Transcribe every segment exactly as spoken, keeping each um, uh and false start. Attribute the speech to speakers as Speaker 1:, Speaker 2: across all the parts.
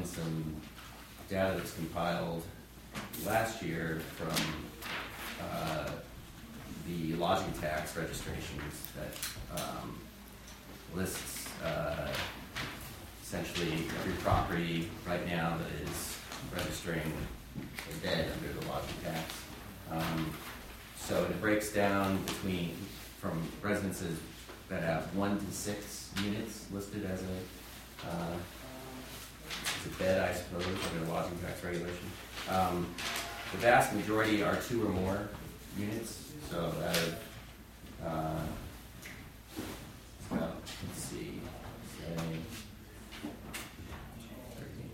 Speaker 1: in some data that's compiled last year from uh, the lodging tax registrations that um, lists uh, essentially every property right now that is registering a bed under the lodging tax. Um, so it breaks down between from residences that have one to six units listed as a uh, as a bed, I suppose, under the lodging tax regulation. Um, the vast majority are two or more units. So out of uh, so let's see, say thirteen.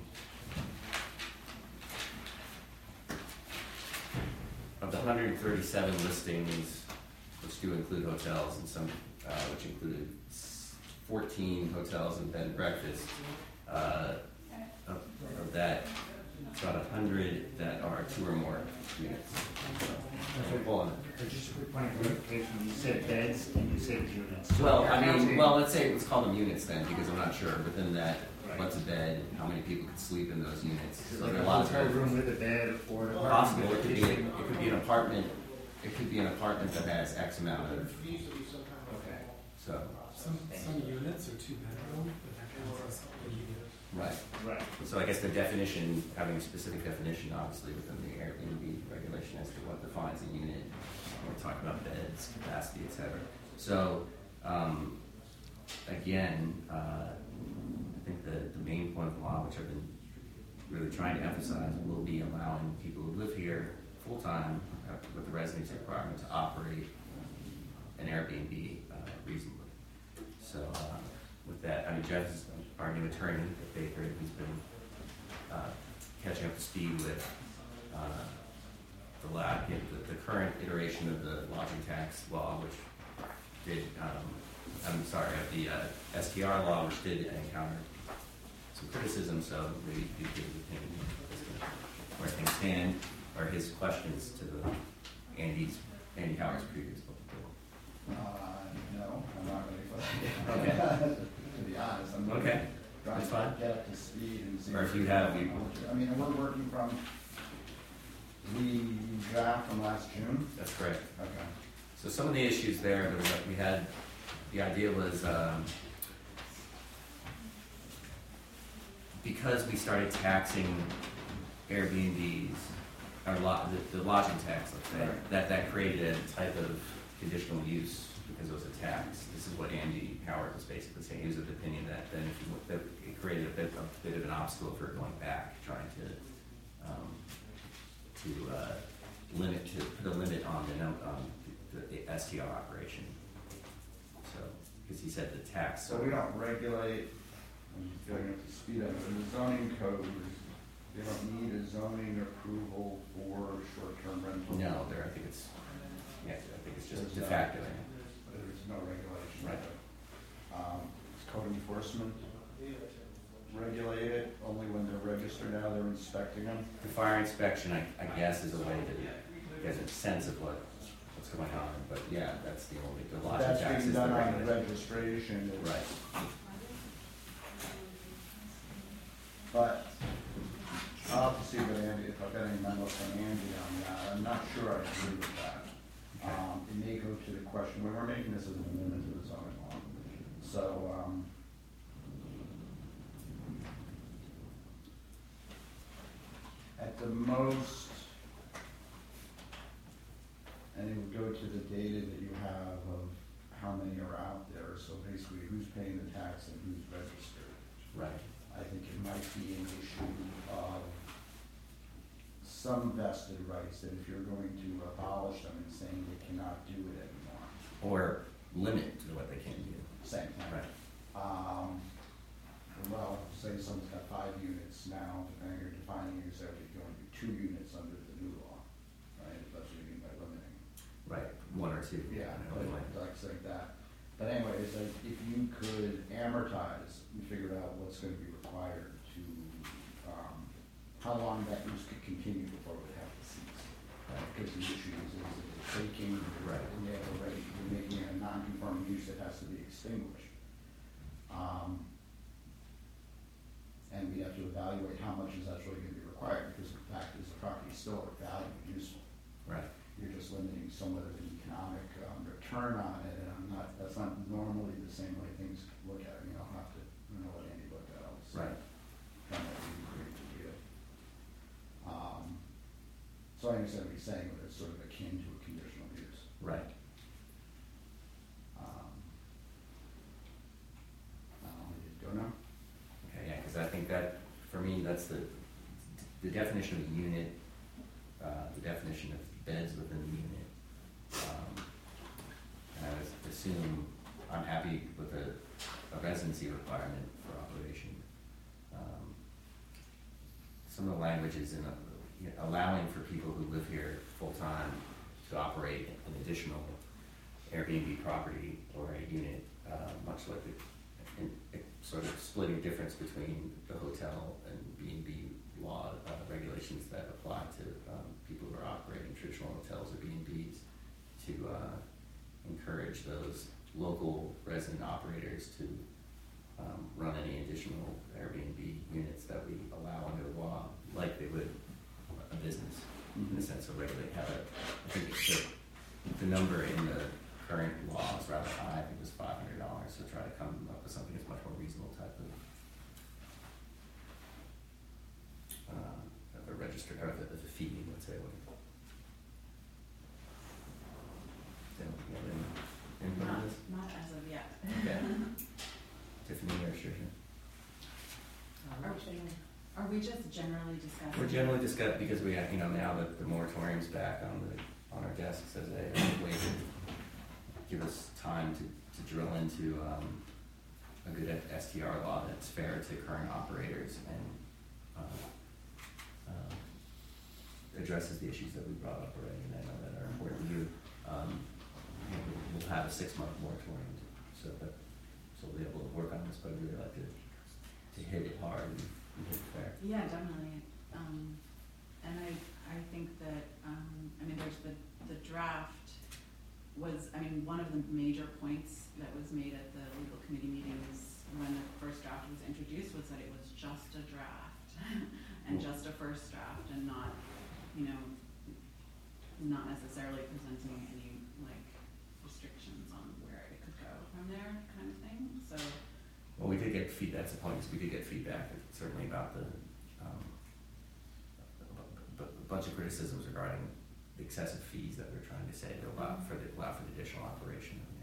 Speaker 1: Of the one hundred thirty-seven listings, which do include hotels and some, uh, which included fourteen hotels and bed and breakfast, uh, of, of that, it's about a hundred that are two or more units. So, well,
Speaker 2: just a quick point of clarification. You said beds and you said units.
Speaker 1: well, I mean, well, let's say let's call them units then, because I'm not sure. Within that, right. What's a bed? How many people could sleep in those units?
Speaker 2: So
Speaker 1: So
Speaker 2: like
Speaker 1: there are
Speaker 2: a
Speaker 1: a lot
Speaker 2: hotel
Speaker 1: of
Speaker 2: room with a bed or an apartment.
Speaker 1: possible. It could be. A, it could be an apartment. It could be an apartment that has X amount of.
Speaker 2: Okay.
Speaker 1: So.
Speaker 3: Some some units are two bedroom, but that counts as a unit.
Speaker 1: Right.
Speaker 2: Right.
Speaker 1: So I guess the definition, having a specific definition, obviously within the Airbnb regulation as to what defines a unit. We're talking about beds, capacity, et cetera. So um, again, uh, I think the, the main point of the law, which I've been really trying to emphasize, will be allowing people who live here full time uh, with the residency requirement to operate an Airbnb uh, reasonably. So uh, with that, I mean, Jeff is our new attorney at Baker. He's been uh, catching up to speed with uh, the, la- the, the current iteration of the lodging tax law, which did, um, I'm sorry, of the uh, S T R law, which did encounter some criticism. So maybe you could give his opinion as to where things stand, or his questions to the Andy's Andy Howard's previous book.
Speaker 4: Uh, no, I'm not ready for that.
Speaker 1: Okay.
Speaker 4: To be honest, I'm
Speaker 1: Okay.
Speaker 4: trying
Speaker 1: That's
Speaker 4: to
Speaker 1: fine.
Speaker 4: get up to speed and see.
Speaker 1: Or if you have, you.
Speaker 4: I mean, we're working from the draft from last June.
Speaker 1: That's correct.
Speaker 4: Okay.
Speaker 1: So some of the issues there that we had, the idea was um, because we started taxing Airbnbs, or lo- the, the lodging tax, let's say,
Speaker 4: Right.
Speaker 1: that that created a type of conditional use because it was a tax. This is what Andy Howard was basically saying. He was of the opinion that then if you, that it created a bit, a bit of an obstacle for going back, trying to um, to uh, limit to put a limit on the num- on the, the S T R operation. So because he said the tax.
Speaker 4: So we don't regulate, I'm getting up to speed on it, in the zoning code, they don't need a zoning approval for short-term rental.
Speaker 1: No, there. I think it's yeah. I think it's just
Speaker 4: There's
Speaker 1: de
Speaker 4: no-
Speaker 1: facto.
Speaker 4: There's no regulation.
Speaker 1: Right.
Speaker 4: Um, Does code enforcement regulate it only when they're registered now, they're inspecting them?
Speaker 1: The fire inspection, I, I guess, is a way to get a sense of what what's going on. But yeah, that's the only the lodging
Speaker 4: That's
Speaker 1: tax
Speaker 4: being
Speaker 1: is the
Speaker 4: done on the
Speaker 1: regulation.
Speaker 4: registration. is-
Speaker 1: Right.
Speaker 4: But I'll have to see what Andy, if I've got any memo from Andy on that. I'm not sure I agree with that. Um, it may go to the question, when we're making this as an amendment to the zoning law. So, um, at the most, and it would go to the data that you have of how many are out there. So basically, who's paying the tax and who's registered.
Speaker 1: Right.
Speaker 4: I think it might be an issue of some vested rights, that if you're going to abolish them and saying they cannot do it anymore.
Speaker 1: Or limit to what they can do.
Speaker 4: Same thing.
Speaker 1: Right.
Speaker 4: Um, well, say someone's got five units now, and you're defining it as if you're going to be two units under the new law, right? That's what you mean by limiting.
Speaker 1: Right. One or two.
Speaker 4: Yeah,
Speaker 1: you know,
Speaker 4: but
Speaker 1: like-
Speaker 4: like like that. But anyways, like, if you could amortize and figure out what's gonna be required to, um, how long that use could continue before we have to cease. Right? Because the issue is, is it taking,
Speaker 1: Right.
Speaker 4: and you have already, you're making a non-conforming use that has to be extinguished. Um, And we have to evaluate how much is actually gonna be required, because the fact is the property is still of value and useful.
Speaker 1: Right.
Speaker 4: You're just limiting somewhat of an economic, um, return on it, and I'm not, that's not normally the same way things look at it. I mean, I'll have to, I don't know what Andy looked at, I'll just.
Speaker 1: Right.
Speaker 4: Kind of agree to you. Um, so I understand what you're saying, but it's sort of akin to a conditional use.
Speaker 1: Right.
Speaker 4: Um, um, go now?
Speaker 1: Okay, yeah, because I think that, for me, that's the, the definition of a unit, uh, the definition of beds within the unit. Um, and I was assume, I'm happy with a, a residency requirement for operation. Um, some of the language is in a, you know, allowing for people who live here full-time to operate an additional Airbnb property or a unit, uh, much like the, in, in sort of splitting difference between the hotel and B and B law uh, regulations that apply to um, people who are operating traditional hotels or B and Bs to uh, encourage those local resident operators to um, run any additional Airbnb units that we allow under the law, like they would a business, in the sense of regulate, have a, I think it's the, the number in the current law is rather high, I think it was five hundred dollars, so try to come up with something that's much more reasonable type of, uh, of a register, or of a, of a fee, let's say. What, then, you know, then, then what
Speaker 5: Not,
Speaker 1: it is?
Speaker 5: not as of yet.
Speaker 1: Okay. Tiffany or Tricia?
Speaker 5: Are, are we just generally discussing?
Speaker 1: We're generally discussing, because we have, you know, now that the moratorium's back on the, on our desks as a way to give us time to, to drill into, um, a good S T R law that's fair to current operators and, uh, uh, addresses the issues that we brought up already, and I know that are important to you. Um, you know, we'll- we'll have a six-month moratorium, so that, so we'll be able to work on this, but I'd really like to, to hit it hard and, and hit it fair.
Speaker 5: Yeah, definitely. Um, and I, I think that, um, I mean, there's the, the draft was, I mean, one of the major points that was made at the legal committee meetings when the first draft was introduced was that it was just a draft and just a first draft and not, you know, not necessarily presenting any like restrictions on where it could go from there kind of thing, so.
Speaker 1: Well, we did get feedback, that's the point, is we did get feedback, certainly about the, um, a, a bunch of criticisms regarding the excessive fees that we're trying to say to allow for the, allow for the additional operation of an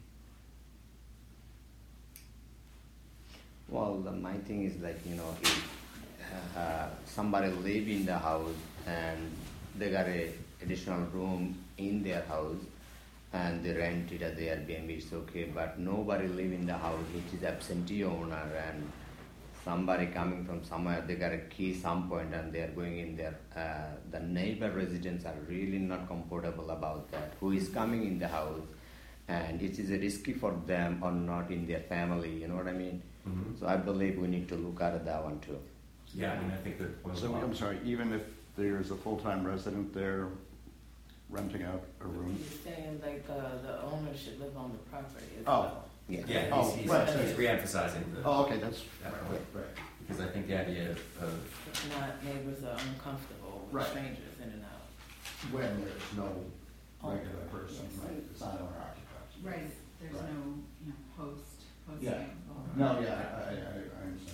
Speaker 1: Airbnb.
Speaker 6: Well, the, my thing is like, you know, if uh, somebody live in the house and they got a additional room in their house and they rent it as the Airbnb, it's okay, but nobody live in the house, which is absentee owner, and somebody coming from somewhere, they got a key some point and they are going in there. Uh, the neighbor residents are really not comfortable about that. Who is coming in the house, and it is risky for them or not in their family. You know what I mean?
Speaker 1: Mm-hmm.
Speaker 6: So I believe we need to look at that one too.
Speaker 1: Yeah, I mean, I think that. one of
Speaker 7: So,
Speaker 1: the-
Speaker 7: I'm sorry, even if there's a full-time resident there renting out a room?
Speaker 8: You're saying like uh, the owner should live on the property as
Speaker 7: Oh.
Speaker 8: well.
Speaker 6: Yeah.
Speaker 1: Yeah,
Speaker 7: Oh,
Speaker 1: he's, he's,
Speaker 7: right.
Speaker 1: he's re-emphasizing the,
Speaker 7: Oh, okay, that's,
Speaker 1: that
Speaker 4: Right,
Speaker 1: point,
Speaker 4: right.
Speaker 1: because I think the idea of, of
Speaker 8: If not, neighbors are uncomfortable with
Speaker 4: Right.
Speaker 8: strangers in and out.
Speaker 4: When there's no regular person, right, it's not owner occupied.
Speaker 5: Right, there's
Speaker 4: Right.
Speaker 5: no, you know, host, hosting.
Speaker 4: Yeah.
Speaker 5: or-
Speaker 4: No, yeah, I, I, I I understand.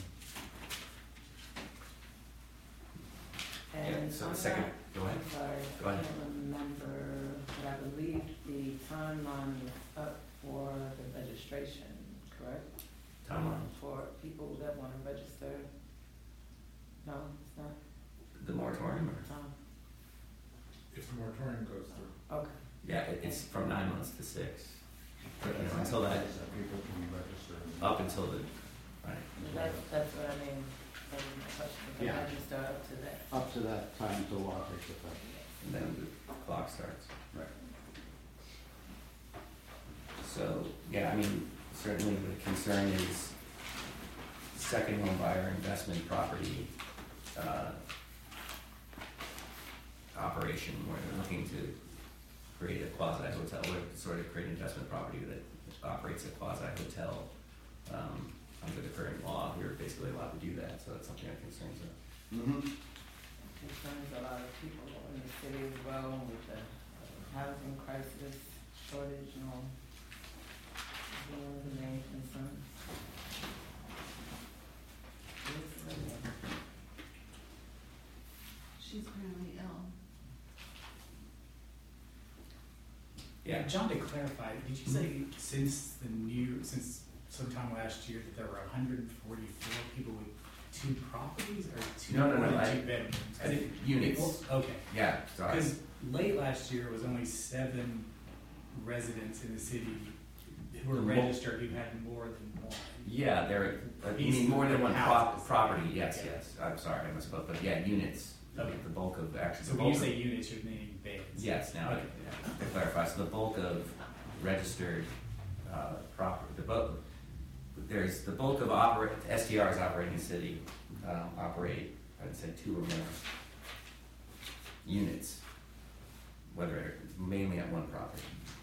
Speaker 8: And
Speaker 1: yeah, so
Speaker 8: on
Speaker 1: the second,
Speaker 8: that,
Speaker 1: go ahead.
Speaker 8: I'm sorry,
Speaker 1: Go
Speaker 8: I
Speaker 1: ahead.
Speaker 8: can't remember, but I believe the timeline is up for the registration, correct?
Speaker 1: Timeline.
Speaker 8: For people that want to register. No, it's not.
Speaker 1: The moratorium, or,
Speaker 8: Um,
Speaker 3: If the moratorium goes through.
Speaker 8: okay.
Speaker 1: yeah, it, it's from nine months to six, but, you know, until that,
Speaker 4: Is that people can register.
Speaker 1: up until the, right,
Speaker 8: That's, that's what I mean, that was my question. If
Speaker 4: Yeah.
Speaker 8: I register up to that.
Speaker 7: up to that time until law takes effect.
Speaker 1: and then the clock starts.
Speaker 4: Right.
Speaker 1: So, yeah, I mean, certainly the concern is second home buyer investment property, uh, operation where they're looking to create a quasi hotel, or sort of create an investment property that operates a quasi hotel. Um, under the current law, we're basically allowed to do that, so that's something that concerns us.
Speaker 4: Mm-hmm.
Speaker 8: Concerns a lot of people in the city as well with the uh, housing crisis, shortage, and all. One of the main concerns. Yes, Lydia.
Speaker 5: She's currently ill.
Speaker 1: Yeah.
Speaker 2: John, to clarify, did you say since the new, since sometime last year that there were one hundred forty-four people with two properties or two,
Speaker 1: No, no, no,
Speaker 2: more than
Speaker 1: I-
Speaker 2: two bedrooms?
Speaker 1: I think units.
Speaker 2: Okay.
Speaker 1: Yeah, sorry.
Speaker 2: Because late last year was only seven residents in the city who were
Speaker 1: The mo-
Speaker 2: registered who had more than one.
Speaker 1: Yeah, there, uh, you
Speaker 2: These
Speaker 1: mean more than one prop,
Speaker 2: houses.
Speaker 1: property, yes,
Speaker 2: Yeah.
Speaker 1: yes, I'm sorry, I misspoke, but yeah, units,
Speaker 2: Okay.
Speaker 1: the bulk of, actually,
Speaker 2: So
Speaker 1: the
Speaker 2: when you
Speaker 1: bulk
Speaker 2: say
Speaker 1: of,
Speaker 2: units, you're meaning beds?
Speaker 1: yes, now,
Speaker 2: Okay.
Speaker 1: yeah, to clarify, so the bulk of registered, uh, property, the bulk, there's, the bulk of operate, S T Rs operating in the city, um, operate, I'd say two or more units, whether, mainly at one property.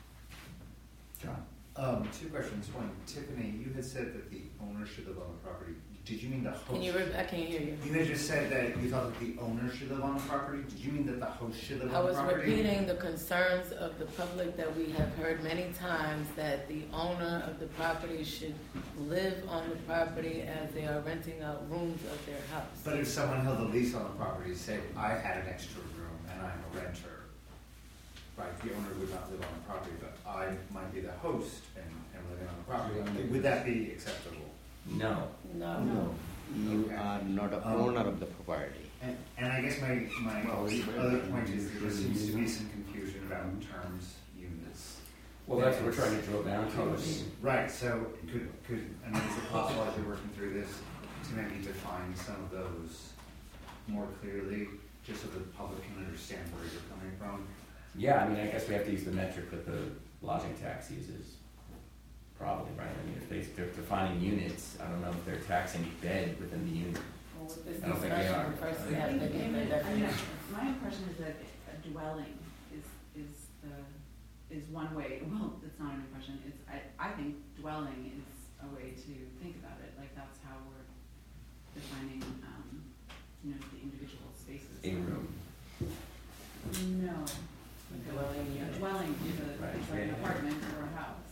Speaker 1: John?
Speaker 9: Um, two questions. One, Tiffany, you had said that the owner should live on the property. Did you mean the host?
Speaker 8: Can you, re- I can't hear you.
Speaker 9: You had just said that you thought that the owner should live on the property. Did you mean that the host should live
Speaker 8: I
Speaker 9: on the
Speaker 8: was
Speaker 9: property?
Speaker 8: repeating the concerns of the public that we have heard many times, that the owner of the property should live on the property as they are renting out rooms of their house.
Speaker 9: But if someone held a lease on the property, say I had an extra room and I'm a renter, right? The owner would not live on the property, but I might be the host and, and living on the property. Would that be acceptable?
Speaker 1: No.
Speaker 8: No.
Speaker 6: No, you
Speaker 9: Okay.
Speaker 6: are not a
Speaker 9: Um,
Speaker 6: owner of the property.
Speaker 9: And, and I guess my, my
Speaker 7: Well, we-
Speaker 9: other point is that there seems to be some confusion about terms, units.
Speaker 1: Well, that's what we're trying to drill down to, I
Speaker 9: Hosts.
Speaker 1: mean,
Speaker 9: Right, so could, could, I mean, is it possible as you're working through this to maybe define some of those more clearly, just so the public can understand where you're coming from?
Speaker 1: yeah, I mean, I guess we have to use the metric that the lodging tax uses, probably, right? I mean, if they, they're defining units, I don't know if they're taxing bed within the unit.
Speaker 8: Well, with this
Speaker 1: I don't think they
Speaker 8: discussion,
Speaker 1: are.
Speaker 8: first we
Speaker 5: I
Speaker 8: have to
Speaker 5: think,
Speaker 8: get
Speaker 5: I
Speaker 8: the
Speaker 5: mean, I mean,
Speaker 8: definition.
Speaker 5: my impression is that a dwelling is, is the, is one way, well, it's not an impression, it's, I, I think dwelling is a way to think about it, like that's how we're defining, um, you know, the individual spaces.
Speaker 1: A room.
Speaker 5: No.
Speaker 8: A dwelling
Speaker 5: A
Speaker 8: unit.
Speaker 5: dwelling is a,
Speaker 1: Right,
Speaker 5: is like an
Speaker 1: yeah.
Speaker 5: apartment or a house.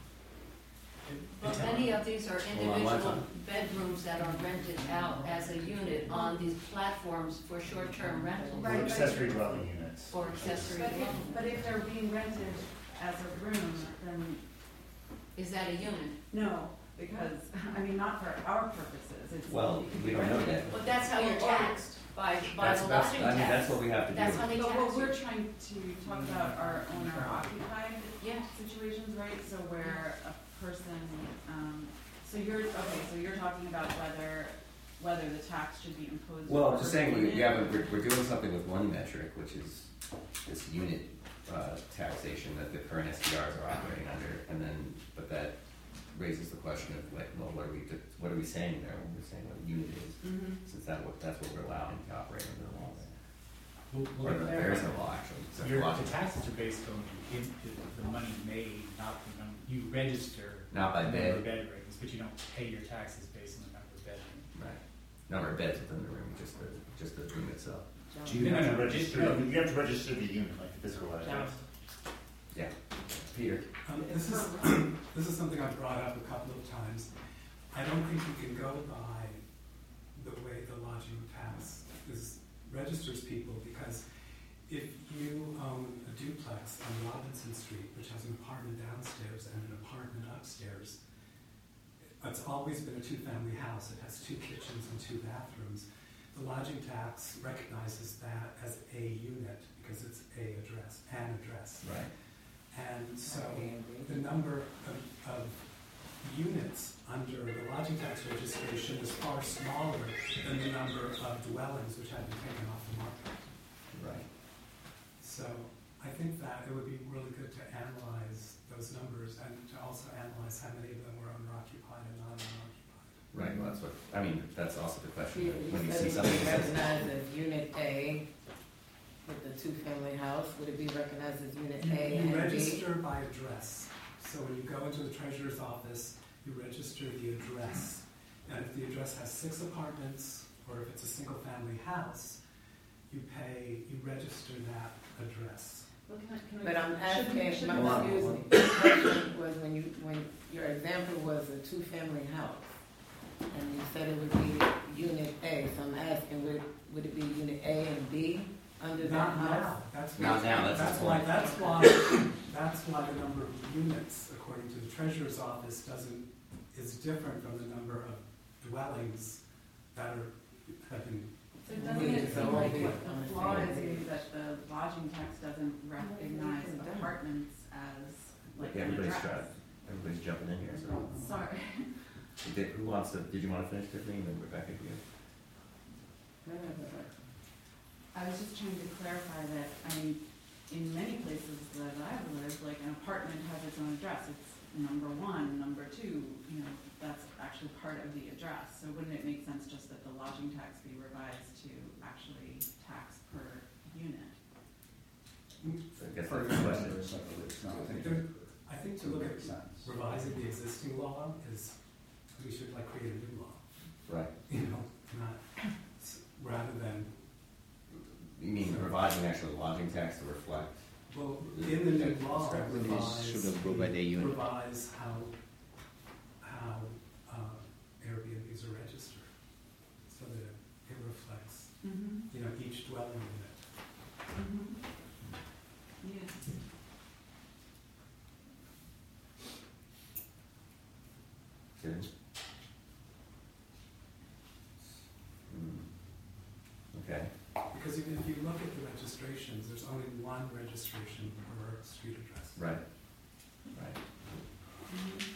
Speaker 10: But many of these are
Speaker 1: Hold on, one
Speaker 10: individual
Speaker 1: time.
Speaker 10: bedrooms that are rented out as a unit on these platforms for short-term rentals.
Speaker 9: Or
Speaker 5: Right.
Speaker 9: accessory dwelling units.
Speaker 10: Or accessory
Speaker 5: But if,
Speaker 10: dwelling.
Speaker 5: but if they're being rented as a room, then
Speaker 10: Is that a unit?
Speaker 5: no, because, I mean, not for our purposes, it's.
Speaker 1: Well,
Speaker 5: it could
Speaker 1: we
Speaker 5: be
Speaker 1: don't know
Speaker 5: rented.
Speaker 1: that.
Speaker 10: But that's how you're taxed, by, by
Speaker 1: That's,
Speaker 10: the
Speaker 1: that's,
Speaker 10: lodging
Speaker 1: I mean, that's
Speaker 10: tax.
Speaker 1: what we have to do.
Speaker 10: That's how they
Speaker 5: But
Speaker 10: tax
Speaker 5: what we're
Speaker 10: you.
Speaker 5: trying to talk about are owner occupied
Speaker 10: Yeah.
Speaker 5: situations, right? So where a person, um, so you're, okay, so you're talking about whether, whether the tax should be imposed.
Speaker 1: Well, I'm
Speaker 5: per
Speaker 1: just saying, we,
Speaker 5: unit.
Speaker 1: yeah, but we're, we're doing something with one metric, which is this unit, uh, taxation that the current S T Rs are operating under, and then, but that raises the question of like, well, what are we, what are we saying there when we're saying what a unit is?
Speaker 5: Mhm.
Speaker 1: Since that, what, that's what we're allowing to operate under the law there.
Speaker 2: Well,
Speaker 1: Or
Speaker 2: well,
Speaker 1: there is no law, actually, except
Speaker 2: Your,
Speaker 1: law.
Speaker 2: the taxes are based on the, in- the money made, not the number, you register.
Speaker 1: Not by
Speaker 2: the
Speaker 1: bed.
Speaker 2: number of bedrooms, but you don't pay your taxes based on the number of bedrooms.
Speaker 1: Right. Number of beds within the room, just the, just the room itself.
Speaker 9: Do you
Speaker 2: No,
Speaker 9: have
Speaker 2: no,
Speaker 9: to
Speaker 2: no,
Speaker 9: register,
Speaker 2: no.
Speaker 9: you have to register the unit, like the physical address?
Speaker 1: Yeah. Peter?
Speaker 3: Um, this is, this is something I've brought up a couple of times. I don't think you can go by the way the lodging tax is, registers people, because if you own a duplex on Robinson Street, which has an apartment downstairs and an apartment upstairs, it's always been a two-family house. It has two kitchens and two bathrooms. The lodging tax recognizes that as a unit because it's a address, an address.
Speaker 1: Right.
Speaker 3: And so
Speaker 8: Okay.
Speaker 3: the number of, of units under the lodging tax registration is far smaller than the number of dwellings which have been taken off the market.
Speaker 1: Right.
Speaker 3: So I think that it would be really good to analyze those numbers and to also analyze how many of them were owner occupied and non-owner occupied.
Speaker 1: Right, well, that's what, I mean, that's also the question,
Speaker 8: You
Speaker 1: when you
Speaker 8: said
Speaker 1: see
Speaker 8: it would
Speaker 1: something
Speaker 8: be
Speaker 1: that says.
Speaker 8: recognized as unit A with the two-family house, would it be recognized as unit
Speaker 3: You,
Speaker 8: A
Speaker 3: you
Speaker 8: and B?
Speaker 3: register by address. So when you go into the treasurer's office, you register the address. And if the address has six apartments, or if it's a single-family house, you pay, you register that address.
Speaker 5: Well, can I, can we,
Speaker 8: But I'm
Speaker 5: should we-
Speaker 8: asking,
Speaker 5: should
Speaker 8: my,
Speaker 5: we-
Speaker 8: excuse me, the question was when you, when your example was a two-family house, and you said it would be unit A, so I'm asking, would, would it be unit A and B under that
Speaker 3: Not
Speaker 8: house?
Speaker 3: now, that's
Speaker 1: Not
Speaker 3: why,
Speaker 1: now, that's
Speaker 3: that's
Speaker 1: the
Speaker 3: why,
Speaker 1: point.
Speaker 3: that's why, that's why the number of units, according to the treasurer's office, doesn't, is different from the number of dwellings that are, have been.
Speaker 5: So doesn't it seem like the flaw is maybe that the lodging tax doesn't recognize apartments as like an
Speaker 1: Everybody's
Speaker 5: address?
Speaker 1: trying, everybody's jumping in here, so.
Speaker 5: Sorry.
Speaker 1: Did, who wants to, did you want to finish, Tiffany, and then Rebecca, do you?
Speaker 5: I was just trying to clarify that, I mean, in many places that I've lived, like an apartment has its own address. It's number one, number two, you know, that's actually part of the address. So wouldn't it make sense just that the lodging tax be revised to actually tax per unit?
Speaker 1: So I guess
Speaker 4: For
Speaker 1: that's the question.
Speaker 4: example, separately, it's not-
Speaker 3: I think there- I think to
Speaker 4: It
Speaker 3: look at
Speaker 4: makes sense.
Speaker 3: revising the existing law is, we should like create a new law,
Speaker 1: Right.
Speaker 3: you know, not, rather than,
Speaker 1: You mean revising actually the lodging tax to reflect?
Speaker 3: well, in the new law,
Speaker 6: Separately
Speaker 3: revise,
Speaker 6: should go by the unit.
Speaker 3: revise how, how uh, Airbnbs are registered, so that it reflects,
Speaker 5: Mm-hmm.
Speaker 3: you know, each dwelling unit.
Speaker 5: Mm-hmm. Yes.
Speaker 1: Good. Hmm. Okay.
Speaker 3: Because even if you look at the registrations, there's only one registration per street address.
Speaker 1: Right. Right.
Speaker 5: Mm-hmm.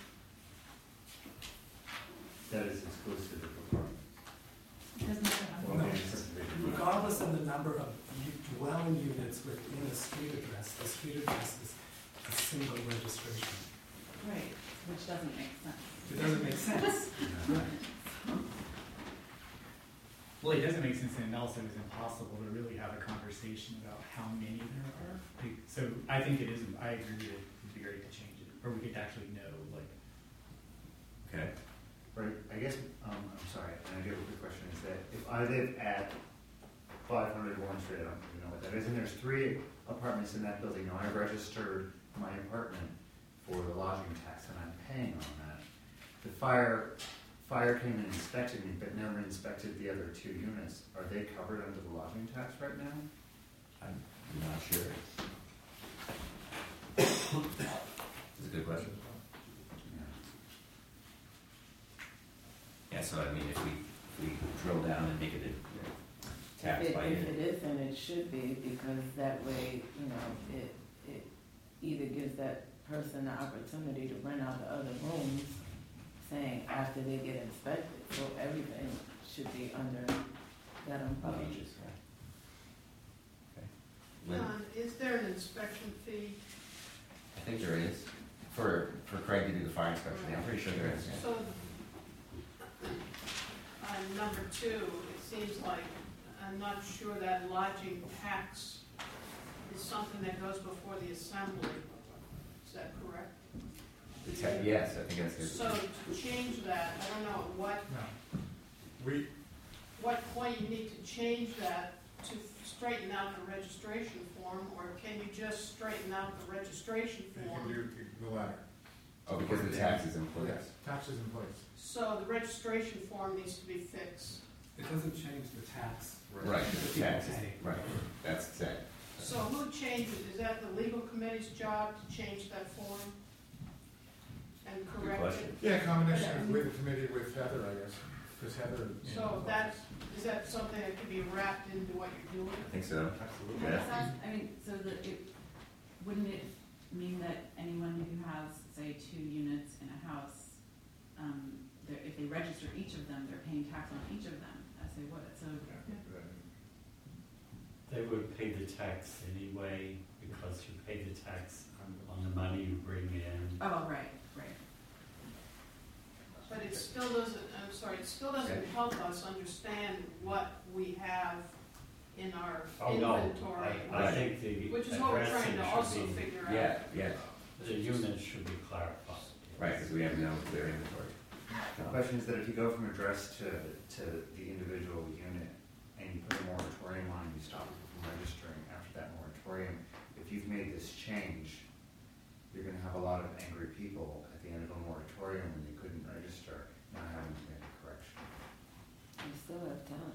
Speaker 9: That is exclusive of apartments.
Speaker 5: Doesn't matter.
Speaker 9: Or
Speaker 3: No.
Speaker 9: maybe subdivision.
Speaker 3: Regardless of the number of u- dwelling units within a street address, the street address is a single registration.
Speaker 5: Right, which doesn't make sense.
Speaker 3: It doesn't make sense.
Speaker 2: Well, it doesn't make sense, and also it's impossible to really have a conversation about how many there are. Like, so I think it is, I agree that it would be great to change it, or we could actually know, like,
Speaker 1: Okay.
Speaker 9: Right, I guess, um, I'm sorry, and I do have a quick question, is that if I live at five hundred Warren Street, I don't even know what that is, and there's three apartments in that building, now I registered my apartment for the lodging tax, and I'm paying on that. The fire, fire came and inspected me, but never inspected the other two units, are they covered under the lodging tax right now?
Speaker 1: I'm not sure. It's a good question. Yeah, so I mean, if we, if we drill down and make it a you know, tax
Speaker 8: If,
Speaker 1: by
Speaker 8: if
Speaker 1: unit.
Speaker 8: it isn't, it should be, because that way, you know, it, it either gives that person the opportunity to rent out the other rooms, saying after they get inspected, so everything should be under that umbrella.
Speaker 1: Wages, yeah. Okay. Lynn,
Speaker 11: John, is there an inspection fee?
Speaker 1: I think there is, for, for Craig to do the fire inspection, yeah, I'm pretty sure there is, yeah.
Speaker 11: So, on number two, it seems like, I'm not sure that lodging tax is something that goes before the assembly. Is that correct?
Speaker 1: The ta- Yes, I think that's good.
Speaker 11: So to change that, I don't know, what,
Speaker 2: no. We,
Speaker 11: what point you need to change that to straighten out the registration form, or can you just straighten out the registration form?
Speaker 12: the latter.
Speaker 1: Oh, because the tax is in place.
Speaker 12: Taxes in place.
Speaker 11: So the registration form needs to be fixed.
Speaker 3: It doesn't change the tax.
Speaker 1: Right,
Speaker 3: that
Speaker 1: the
Speaker 3: people
Speaker 1: tax, is-
Speaker 3: pay.
Speaker 1: right, that's set.
Speaker 11: So who changes, is that the legal committee's job to change that form? And
Speaker 1: Good
Speaker 11: correct
Speaker 1: question.
Speaker 11: it?
Speaker 12: Yeah, combination of legal committee with Heather, I guess, because Heather. you know,
Speaker 11: So that's, is that something that could be wrapped into what you're doing?
Speaker 1: I think so.
Speaker 9: Absolutely.
Speaker 5: Well,
Speaker 1: Yeah.
Speaker 5: it sounds, I mean, so that it, wouldn't it mean that anyone who has, say, two units in a house, um, they're- if they register each of them, they're paying tax on each of them, as they would, so.
Speaker 13: They would pay the tax anyway, because you pay the tax on, on the money you bring in.
Speaker 5: Oh, right, right.
Speaker 11: But it still doesn't, I'm sorry, it still doesn't help us understand what we have in our
Speaker 13: Oh, no,
Speaker 11: inventory.
Speaker 13: I, I think the
Speaker 11: Which is what we're trying to also
Speaker 13: addressing should
Speaker 11: figure out.
Speaker 1: Yeah, yeah,
Speaker 13: be, the unit should be clarified.
Speaker 1: right, because we have no clear inventory.
Speaker 9: The question is that if you go from address to, to the individual unit, and you put a moratorium on, you stop people from registering after that moratorium, if you've made this change, you're gonna have a lot of angry people at the end of a moratorium when they couldn't register, not having to make a correction.
Speaker 8: You still have time.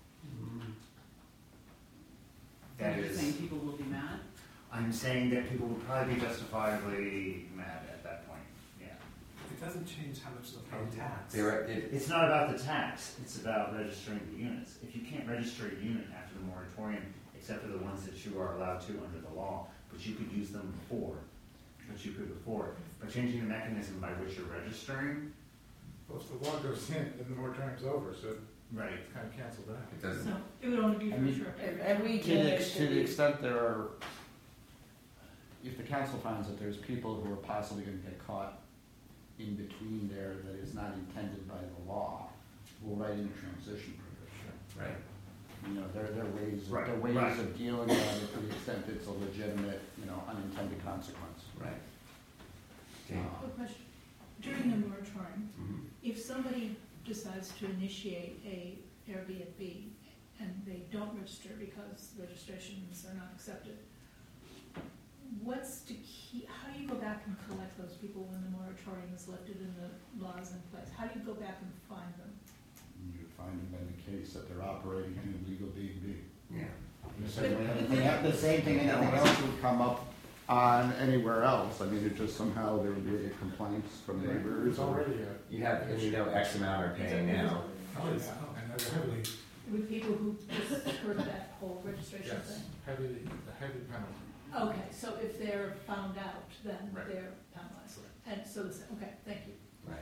Speaker 9: That
Speaker 5: You're
Speaker 9: is,
Speaker 5: saying people will be mad?
Speaker 9: I'm saying that people would probably be justifiably mad at that point, yeah.
Speaker 3: It doesn't change how much they'll pay in tax.
Speaker 1: They're, it,
Speaker 9: It's not about the tax, it's about registering the units. If you can't register a unit after the moratorium, except for the ones that you are allowed to under the law, but you could use them before, but you could before. By changing the mechanism by which you're registering,
Speaker 12: Well, if the law goes in, then the moratorium's over, so
Speaker 9: right,
Speaker 12: it's kind of canceled out.
Speaker 1: it doesn't.
Speaker 11: So it would only be
Speaker 4: I
Speaker 11: for
Speaker 4: mean,
Speaker 11: a short period.
Speaker 8: Every
Speaker 4: To the,
Speaker 8: unit
Speaker 4: ex- to
Speaker 8: should
Speaker 4: the
Speaker 8: be,
Speaker 4: extent there are, if the council finds that there's people who are possibly gonna get caught in between there that is not intended by the law, we'll write in a transition provision.
Speaker 1: Right.
Speaker 4: You know, there, there are ways,
Speaker 9: Right,
Speaker 4: there are ways
Speaker 9: right.
Speaker 4: of dealing with it to the extent it's a legitimate, you know, unintended consequence.
Speaker 1: Right. Jane?
Speaker 4: Uh,
Speaker 11: Quick question. During the moratorium,
Speaker 1: Mhm.
Speaker 11: if somebody decides to initiate a Airbnb and they don't register because registrations are not accepted, what's to keep, how do you go back and collect those people when the moratorium is lifted and the laws in place? How do you go back and find them?
Speaker 4: You find them in the case that they're operating in illegal B and B.
Speaker 1: Yeah.
Speaker 4: The same way anything el- the same thing, anything else would come up on anywhere else. I mean, it just somehow there would be complaints from neighbors.
Speaker 12: It's already a.
Speaker 1: You have, and you know X amount are paying now.
Speaker 12: Oh, yeah, and they're heavily,
Speaker 11: With people who just heard that whole registration
Speaker 12: yes,
Speaker 11: thing?
Speaker 12: heavy, the heavy penalty.
Speaker 11: Okay, so if they're found out, then
Speaker 12: Right.
Speaker 11: they're penalized. And so, the sa- okay, thank you.
Speaker 1: Right.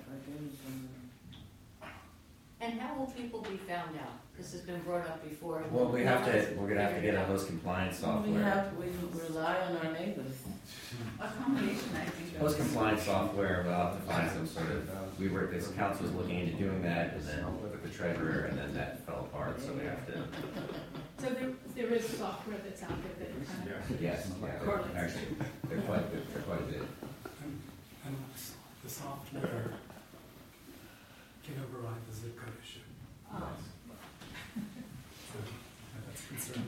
Speaker 10: And how will people be found out? This has been brought up before.
Speaker 1: Well, we have to, we're gonna have to get a host compliance
Speaker 8: we
Speaker 1: software.
Speaker 8: have, we rely on our neighbors.
Speaker 5: A combination, I think. of-
Speaker 1: Host compliance software, we'll have to find some sort of, we were, this council was looking into doing that, and then with the treasurer, and then that fell apart, so we have to,
Speaker 11: So there, there is software that's out there that kind of.
Speaker 1: yes, yeah, they're actually, they're quite good, they're quite a bit.
Speaker 3: And, and the software can override the zip code issue.
Speaker 11: um,
Speaker 3: So uh, that's concerning.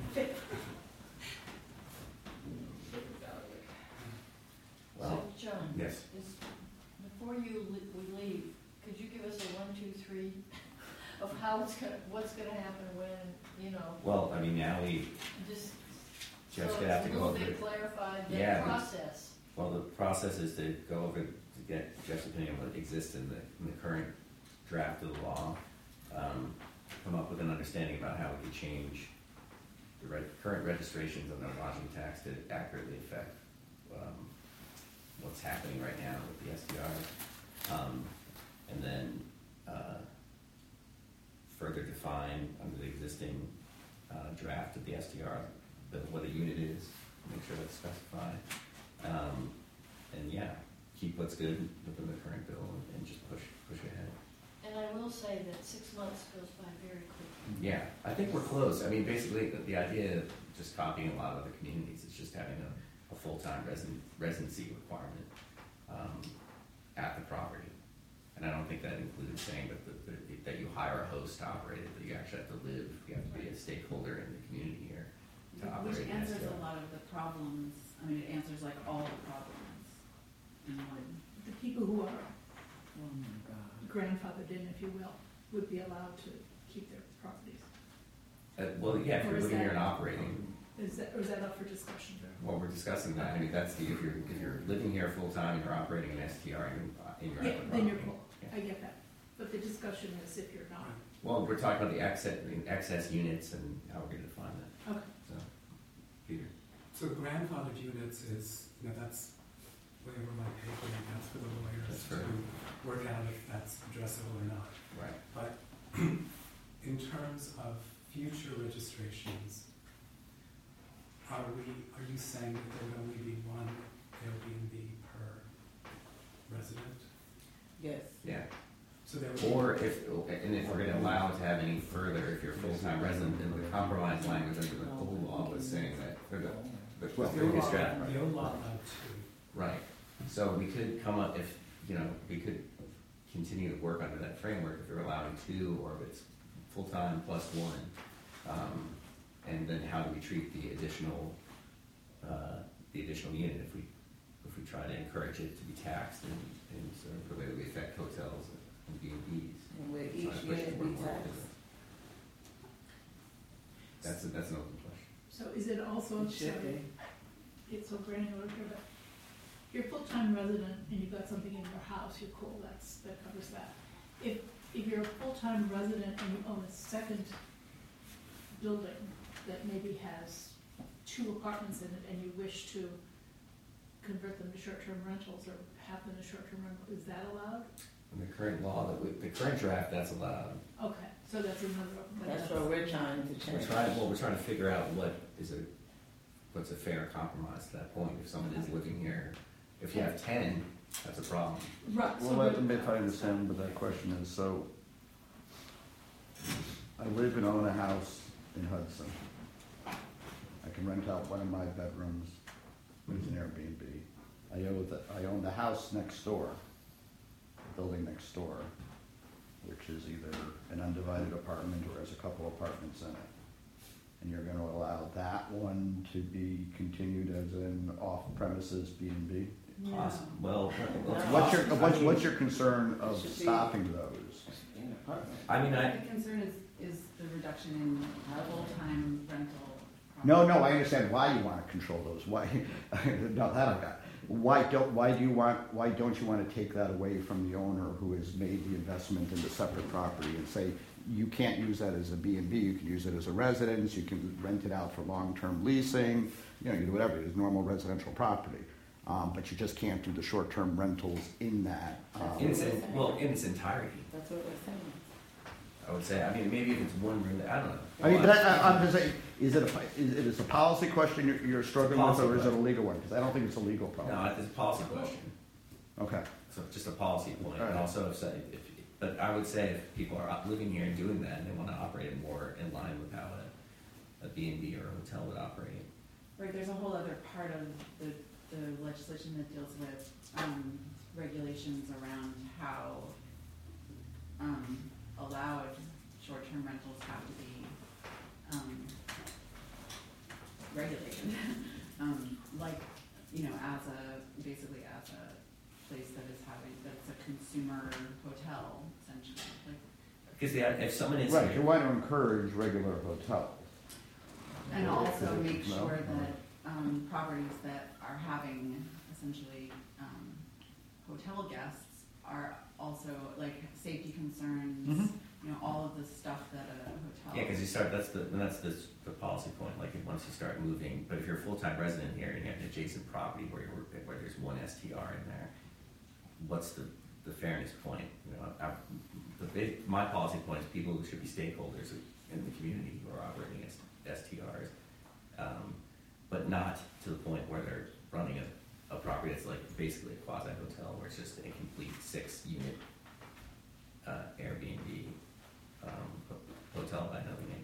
Speaker 1: Well,
Speaker 10: So, John,
Speaker 1: yes.
Speaker 10: is, before you, le- we leave, could you give us a one, two, three of how it's gonna, what's gonna happen when, you know,
Speaker 1: Well, I mean, now we,
Speaker 10: just
Speaker 1: Jeff's
Speaker 10: so
Speaker 1: gonna have
Speaker 10: it's
Speaker 1: to
Speaker 10: a
Speaker 1: go
Speaker 10: little
Speaker 1: over,
Speaker 10: bit clarified, the
Speaker 1: Yeah.
Speaker 10: process.
Speaker 1: well, the process is to go over, to get Jeff's opinion on what exists in the, in the current draft of the law. Um, come up with an understanding about how we could change the reg- current registrations on the lodging tax to accurately affect, um, what's happening right now with the S D R. Um, and then, uh, further define under the existing, uh, draft of the S D R, the, what a unit is, make sure that's specified. Um, and yeah, keep what's good within the current bill and, and just push, push ahead.
Speaker 10: And I will say that six months goes by very quickly.
Speaker 1: Yeah, I think we're close. I mean, basically, the, the idea of just copying a lot of other communities is just having a, a full-time resident, residency requirement, um, at the property. And I don't think that includes saying that, the, the, that you hire a host to operate it, that you actually have to live, you have to be a stakeholder in the community here to operate
Speaker 5: Which
Speaker 1: an
Speaker 5: answers
Speaker 1: S D R.
Speaker 5: a lot of the problems, I mean, it answers like all the problems in one.
Speaker 11: The people who are
Speaker 8: Oh my God.
Speaker 11: grandfathered in, if you will, would be allowed to keep their properties.
Speaker 1: Uh, well, yeah, if
Speaker 11: Or
Speaker 1: you're
Speaker 11: is
Speaker 1: living here
Speaker 11: that-
Speaker 1: and operating,
Speaker 11: Is that, or is that up for discussion?
Speaker 1: well, we're discussing that. I mean, that's the, if you're, if you're living here full-time and you're operating an S T R in, in your
Speaker 11: Yeah,
Speaker 1: own
Speaker 11: then you're
Speaker 1: property.
Speaker 11: cool, I get that. But the discussion is if you're not.
Speaker 1: Well, we're talking about the excess, the excess units and how we're gonna define that.
Speaker 11: Okay.
Speaker 1: So, Peter?
Speaker 3: So grandfathered units is, you know, that's way over my pay grade, that's for the lawyers
Speaker 1: That's
Speaker 3: to
Speaker 1: fair.
Speaker 3: work out if that's addressable or not.
Speaker 1: Right.
Speaker 3: But in terms of future registrations, are we, are you saying that there would only be one Airbnb per resident?
Speaker 8: Yes.
Speaker 1: Yeah.
Speaker 3: So there would be.
Speaker 1: Or if, and if we're gonna allow it to have any further, if you're a full-time resident, then the compromise language under the old law was saying that, or the, the
Speaker 3: The old
Speaker 1: previous
Speaker 3: law-
Speaker 1: draft.
Speaker 3: The old law allowed two.
Speaker 1: Right. So we could come up, if, you know, we could continue to work under that framework if you're allowing two, or if it's full-time plus one. Um, and then how do we treat the additional, uh, the additional unit if we, if we try to encourage it to be taxed in, in sort of the way that we affect hotels and B and Bs.
Speaker 8: And with
Speaker 1: Try
Speaker 8: each
Speaker 1: to push
Speaker 8: unit
Speaker 1: more
Speaker 8: be
Speaker 1: and more into
Speaker 8: taxed.
Speaker 1: it. That's, a- that's an open question.
Speaker 10: So is it also,
Speaker 8: It should
Speaker 10: sorry,
Speaker 8: be.
Speaker 10: it's so granular here, but you're a full-time resident and you've got something in your house, you're cool, that's, that covers that. If, if you're a full-time resident and you own a second building that maybe has two apartments in it and you wish to convert them to short-term rentals or have them as short-term rental, is that allowed?
Speaker 1: In the current law, that we, the current draft, that's allowed.
Speaker 10: Okay, so that's another. but
Speaker 8: That's what we're trying to
Speaker 1: We're
Speaker 8: change.
Speaker 1: trying, well, we're trying to figure out what is a, what's a fair compromise to that point. If someone is living here, if you have ten, that's a problem.
Speaker 10: Right, so
Speaker 7: Well, let
Speaker 10: we're-
Speaker 7: me, if I understand what that question is, so I live and own a house in Hudson. I can rent out one of my bedrooms as an Airbnb. I own the, I own the house next door, the building next door, which is either an undivided apartment or has a couple apartments in it. And you're gonna allow that one to be continued as an off-premises B and B?
Speaker 1: Poss- Well, well, it's
Speaker 7: What's your,
Speaker 1: possible.
Speaker 7: what's,
Speaker 1: I mean-
Speaker 7: what's your concern of
Speaker 8: It should be-
Speaker 7: stopping those?
Speaker 8: In apartment.
Speaker 1: I mean, I,
Speaker 5: The concern is, is the reduction in full-time rental.
Speaker 7: No,
Speaker 5: property.
Speaker 7: no, I understand why you wanna control those, why, no, that I got. Why don't, why do you want, why don't you wanna take that away from the owner who has made the investment in the separate property and say, you can't use that as a B and B, you can use it as a residence, you can rent it out for long-term leasing, you know, you do whatever, it's normal residential property. Um, but you just can't do the short-term rentals in that. um,
Speaker 1: in its, well, in its entirety,
Speaker 8: That's what we're saying.
Speaker 1: I would say. I mean, maybe if it's one room, I don't know.
Speaker 7: I mean, but I, I- I'm just saying, is it a, is it is a policy question you're, you're struggling with,
Speaker 1: policy
Speaker 7: or is it a
Speaker 1: question.
Speaker 7: legal one? Because I don't think it's a legal problem.
Speaker 1: No, it's a policy question.
Speaker 7: Okay.
Speaker 1: So just a policy point,
Speaker 7: All
Speaker 1: and
Speaker 7: right.
Speaker 1: also if, say- if, but I would say if people are up- living here and doing that, and they wanna operate it more in line with how a, a B and B or a hotel would operate.
Speaker 5: Right, there's a whole other part of the, the legislation that deals with, um, regulations around how, um, allowed short-term rentals have to be, um, regulated. Um, like, you know, as a, basically as a place that is having, that's a consumer hotel, essentially, like.
Speaker 1: Because the, if someone is
Speaker 7: Right,
Speaker 1: here,
Speaker 7: you want to encourage regular hotels.
Speaker 5: And
Speaker 7: Yeah,
Speaker 5: also
Speaker 7: yeah,
Speaker 5: make
Speaker 7: no,
Speaker 5: sure
Speaker 7: no.
Speaker 5: that, um, properties that are having essentially, um, hotel guests are also, like, safety concerns,
Speaker 7: Mhm.
Speaker 5: you know, all of the stuff that a hotel.
Speaker 1: yeah, because you start, that's the, and that's the, the policy point, like, if once you start moving, but if you're a full-time resident here and you have an adjacent property where you're, where there's one S T R in there, what's the, the fairness point? You know, I, the big, my policy point is people who should be stakeholders in the community who are operating as S T Rs, um, but not to the point where they're running a, a property that's like basically a quasi hotel where it's just a complete six unit uh, Airbnb um, ho- hotel by no name.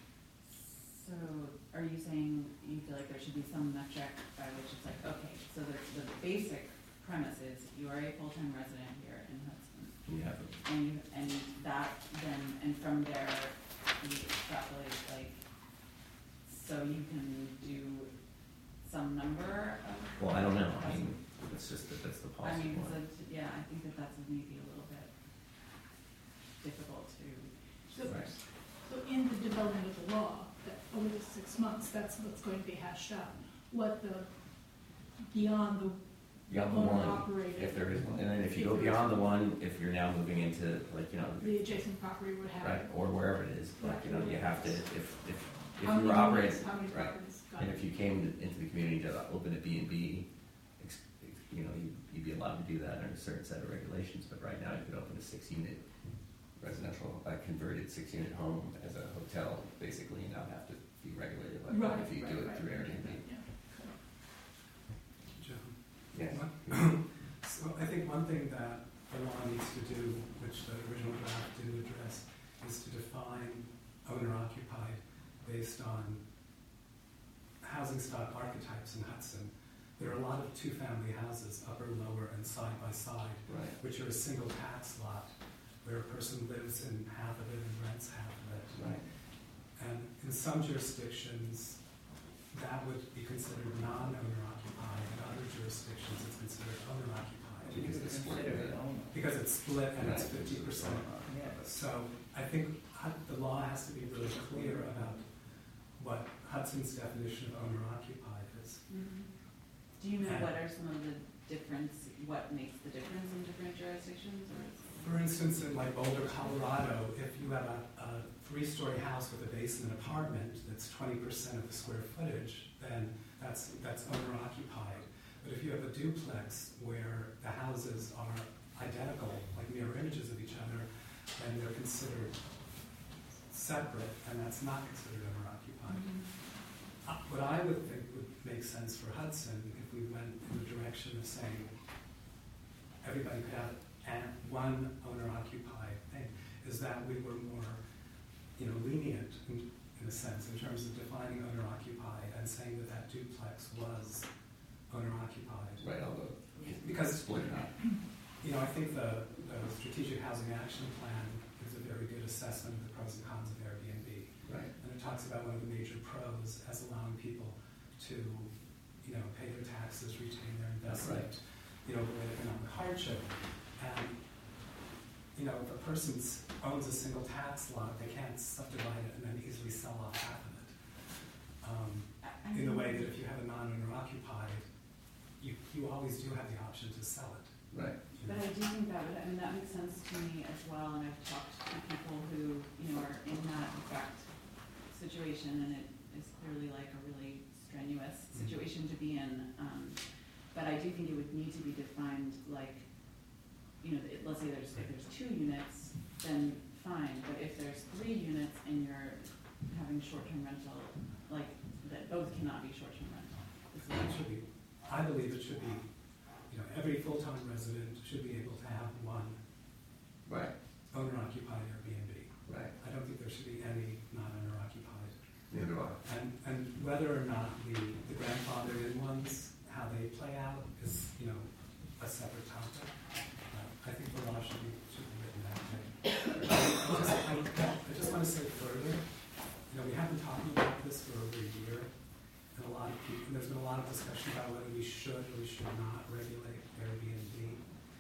Speaker 5: So, are you saying you feel like there should be some metric by which it's like, okay, so the, the basic premise is you are a full-time resident here in Hudson,
Speaker 1: You have a,
Speaker 5: and you, and that then, and from there, you extrapolate, like, so you can do some number of.
Speaker 1: well, I don't know. I mean, it's just that that's the
Speaker 5: I
Speaker 1: policy
Speaker 5: mean, 'cause
Speaker 1: point.
Speaker 5: it's, yeah, I think that that's maybe a little bit difficult to.
Speaker 10: So,
Speaker 1: Right.
Speaker 10: so in the development of the law, that over the six months, that's what's going to be hashed out. What the, beyond the
Speaker 1: Beyond the
Speaker 10: owner
Speaker 1: one,
Speaker 10: operated.
Speaker 1: if there is one, and then if you
Speaker 10: If
Speaker 1: go
Speaker 10: there is
Speaker 1: beyond the one, if you're now moving into like, you know,
Speaker 10: The adjacent property would have.
Speaker 1: right, or wherever it is, like, you know, you have to, if, if, if
Speaker 10: How
Speaker 1: you
Speaker 10: many
Speaker 1: were operating,
Speaker 10: units, how many
Speaker 1: right,
Speaker 10: properties, got
Speaker 1: and
Speaker 10: it.
Speaker 1: if you came to- into the community to open a B and B, ex- you know, you- you'd be allowed to do that under a certain set of regulations, but right now you could open a six-unit residential, a converted six-unit home as a hotel, basically, and not have to be regulated like
Speaker 10: Right,
Speaker 1: that if you
Speaker 10: right,
Speaker 1: do it
Speaker 10: right,
Speaker 1: through
Speaker 10: right,
Speaker 1: Airbnb.
Speaker 10: yeah.
Speaker 3: Joan?
Speaker 1: Yes.
Speaker 3: One- So I think one thing that the law needs to do, which the original draft didn't address, is to define owner occupied based on housing stock archetypes in Hudson. there are a lot of two-family houses, upper, lower, and side by side,
Speaker 1: Right.
Speaker 3: which are a single tax lot, where a person lives in half of it and rents half of it.
Speaker 1: Right.
Speaker 3: And in some jurisdictions, that would be considered non-owner occupied. In other jurisdictions, it's considered owner occupied.
Speaker 1: Because it's split.
Speaker 8: Consider it owner.
Speaker 3: Because it's split and it's
Speaker 1: Right.
Speaker 3: fifty percent.
Speaker 8: Yeah.
Speaker 3: So I think Hud- the law has to be really clear about what Hudson's definition of owner occupied is.
Speaker 5: Mhm. Do you know
Speaker 3: And-
Speaker 5: what are some of the difference, what makes the difference in different jurisdictions, or? is-
Speaker 3: For instance, in like Boulder, Colorado, if you have a, a three-story house with a basement apartment that's twenty percent of the square footage, then that's, that's owner occupied. But if you have a duplex where the houses are identical, like mirror images of each other, then they're considered separate, and that's not considered owner occupied. Uh, What I would think would make sense for Hudson, if we went in the direction of saying everybody could have an, one owner-occupied thing, is that we were more, you know, lenient in, in a sense, in terms of defining owner-occupied and saying that that duplex was owner-occupied.
Speaker 1: Right, although,
Speaker 3: Because,
Speaker 1: split or not.
Speaker 3: you know, I think the, the Strategic Housing Action Plan gives a very good assessment of the pros and cons of Airbnb.
Speaker 1: Right.
Speaker 3: And it talks about one of the major pros as allowing people to, you know, pay their taxes, retain their investment, you know, avoid economic hardship. And, you know, if a person owns a single tax lot, they can't subdivide it and then easily sell off half of it. Um,
Speaker 5: I- I
Speaker 3: in the
Speaker 5: mean-
Speaker 3: way that if you have a non-owner occupied, you, you always do have the option to sell it.
Speaker 1: Right.
Speaker 3: you
Speaker 5: But
Speaker 3: know.
Speaker 5: I do think that would, I mean, that makes sense to me as well, and I've talked to people who, you know, are in that exact situation, and it is clearly like a really strenuous
Speaker 3: Mhm.
Speaker 5: situation to be in. Um, but I do think it would need to be defined like, you know, it- let's say there's, if there's two units, then fine, but if there's three units and you're having short-term rental, like, that both cannot be short-term rental. Is
Speaker 3: It
Speaker 5: that-
Speaker 3: should be, I believe it should be, you know, every full-time resident should be able to have one
Speaker 1: Right,
Speaker 3: owner-occupied Airbnb.
Speaker 1: right.
Speaker 3: I don't think there should be any non-owner occupied.
Speaker 1: Neither do I.
Speaker 3: And, and whether or not the, the grandfathered in ones, how they play out is, you know, a separate topic. Uh, I think the law should be, should be written that way. I just, I, I just want to say further, you know, we have been talking about this for over a year, and a lot of people, and there's been a lot of discussion about whether we should or we should not regulate Airbnb.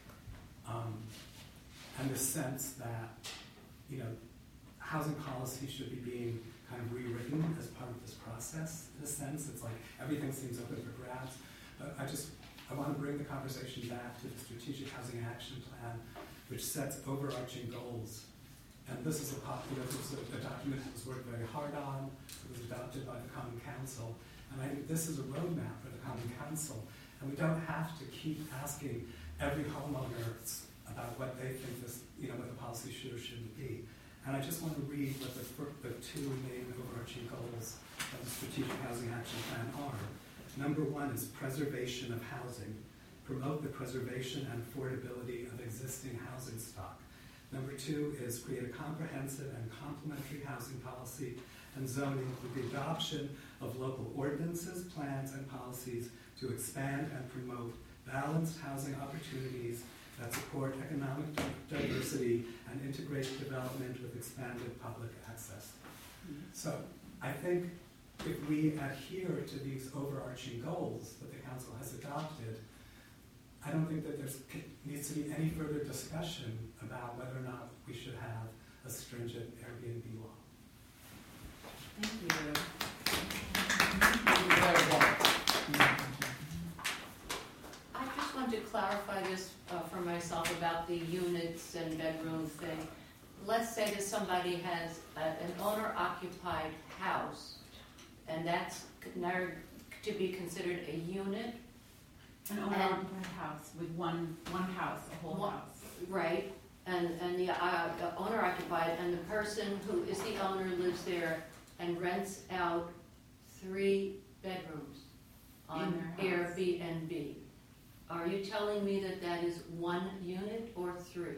Speaker 3: Um, and the sense that, you know, housing policy should be being kind of rewritten as part of this process. In a sense, it's like everything seems open for grabs. But I just, I want to bring the conversation back to the Strategic Housing Action Plan, which sets overarching goals. And this is a, pop- you know, this is a, a document that was worked very hard on. It was adopted by the Common Council. And I think this is a roadmap for the Common Council. And we don't have to keep asking every homeowner about what they think this, you know, what the policy should or shouldn't be. And I just want to read what the, fir- the two main overarching goals of the Strategic Housing Action Plan are. Number one is preservation of housing. Promote the preservation and affordability of existing housing stock. Number two is create a comprehensive and complementary housing policy and zoning with the adoption of local ordinances, plans, and policies to expand and promote balanced housing opportunities that support economic diversity and integrate development with expanded public access. So I think if we adhere to these overarching goals that the council has adopted, I don't think that there needs to be any further discussion about whether or not we should have a stringent Airbnb law.
Speaker 5: Thank you.
Speaker 14: I just wanted to clarify this uh, for myself about the units and bedroom thing. Let's say that somebody has a, an owner-occupied house, and that's now to be considered a unit,
Speaker 5: An owner-occupied house with one, one house, a whole
Speaker 14: One-
Speaker 5: house.
Speaker 14: right? And, and the, uh, the owner-occupied, and the person who is the owner lives there and rents out three bedrooms on
Speaker 5: In their house.
Speaker 14: Airbnb. Are you telling me that that is one unit or three?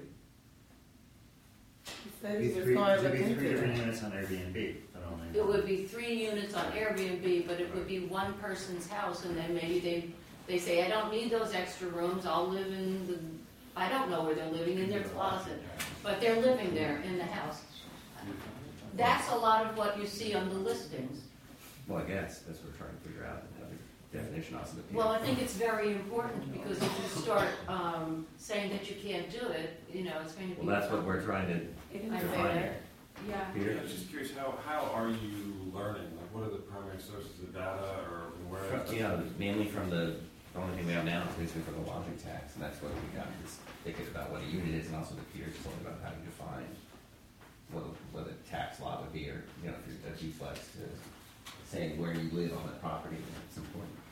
Speaker 8: He said he
Speaker 15: Be
Speaker 8: was
Speaker 15: three,
Speaker 8: going to
Speaker 15: there'd
Speaker 8: look
Speaker 15: be
Speaker 8: into
Speaker 15: three different
Speaker 8: it.
Speaker 15: units on Airbnb, but only.
Speaker 14: It would be three units on Airbnb, but it would be one person's house, and then maybe they, They say, I don't need those extra rooms, I'll live in the, I don't know where they're living, in their closet, but they're living there in the house. That's a lot of what you see on the listings.
Speaker 1: Well, I guess that's what we're trying to figure out, and have a definition also. the
Speaker 14: Well, I think it's very important, because if you start um, saying that you can't do it, you know, it's going to be.
Speaker 1: Well, that's what we're trying to
Speaker 5: It is
Speaker 1: define.
Speaker 5: there. Yeah.
Speaker 1: Peter?
Speaker 16: Yeah, I was just curious, how, how are you learning? Like, what are the primary sources of data, or where?
Speaker 1: From- You know, mainly from the, the only thing we have now is basically from the lodging tax, and that's what we got this ticket about what a unit is, and also the Peter's told about how to define what, a- what a tax lot would be, or, you know, if you're a duplex, to saying where you live on that property, that's important.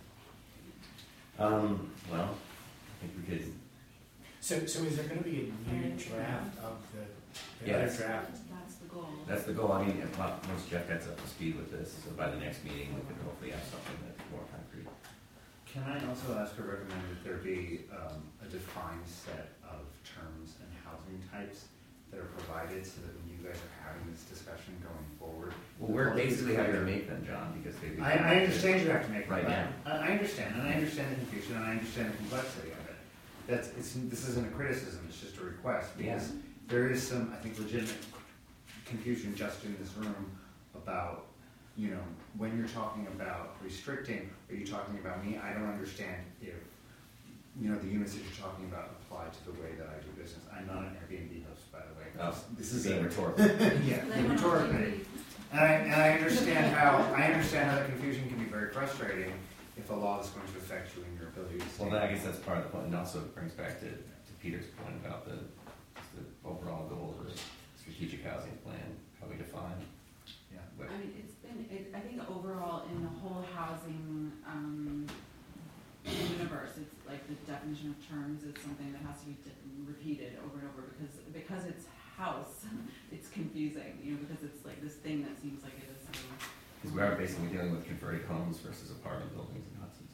Speaker 1: Um, well, I think we could,
Speaker 2: So, so is there gonna be a new draft of the, the other
Speaker 1: Yes.
Speaker 2: draft?
Speaker 5: That's the goal.
Speaker 1: that's the goal. I mean, if, not- once Jeff gets up to speed with this, so by the next meeting, we could hopefully have something that's more concrete.
Speaker 9: Can I also ask or recommend that there be um, a defined set of terms and housing types that are provided so that when you guys are having this discussion going forward?
Speaker 1: Well, we're basically having to make them, John, because they.
Speaker 9: I, I understand you have to make
Speaker 1: Right
Speaker 9: them.
Speaker 1: now.
Speaker 9: I I understand, and I understand the confusion, and I understand the complexity of it. That's, it's, this isn't a criticism, it's just a request, because there is some, I think, legitimate confusion just in this room about, you know, when you're talking about restricting, are you talking about me? I don't understand if, you know, the units that you're talking about apply to the way that I do business. I'm not an Airbnb host, by the way.
Speaker 1: Oh,
Speaker 9: This
Speaker 1: this is
Speaker 9: is
Speaker 1: being
Speaker 9: a-
Speaker 1: rhetorical.
Speaker 9: Yeah, rhetorically. And I, and I understand how, I understand how the confusion can be very frustrating if a law is going to affect you in your ability to.
Speaker 1: Well, then I guess that's part of the point, and also brings back to, to Peter's point about the, the overall goal of the strategic housing plan, how we define.
Speaker 9: Yeah.
Speaker 1: what-
Speaker 5: I mean, it's been, it, I think overall in the whole housing, um, universe, it's like the definition of terms is something that has to be di- repeated over and over, because, because it's house, it's confusing, you know, because it's like this thing that seems like it is so.
Speaker 1: Because we are basically dealing with converted homes versus apartment buildings in Hudson.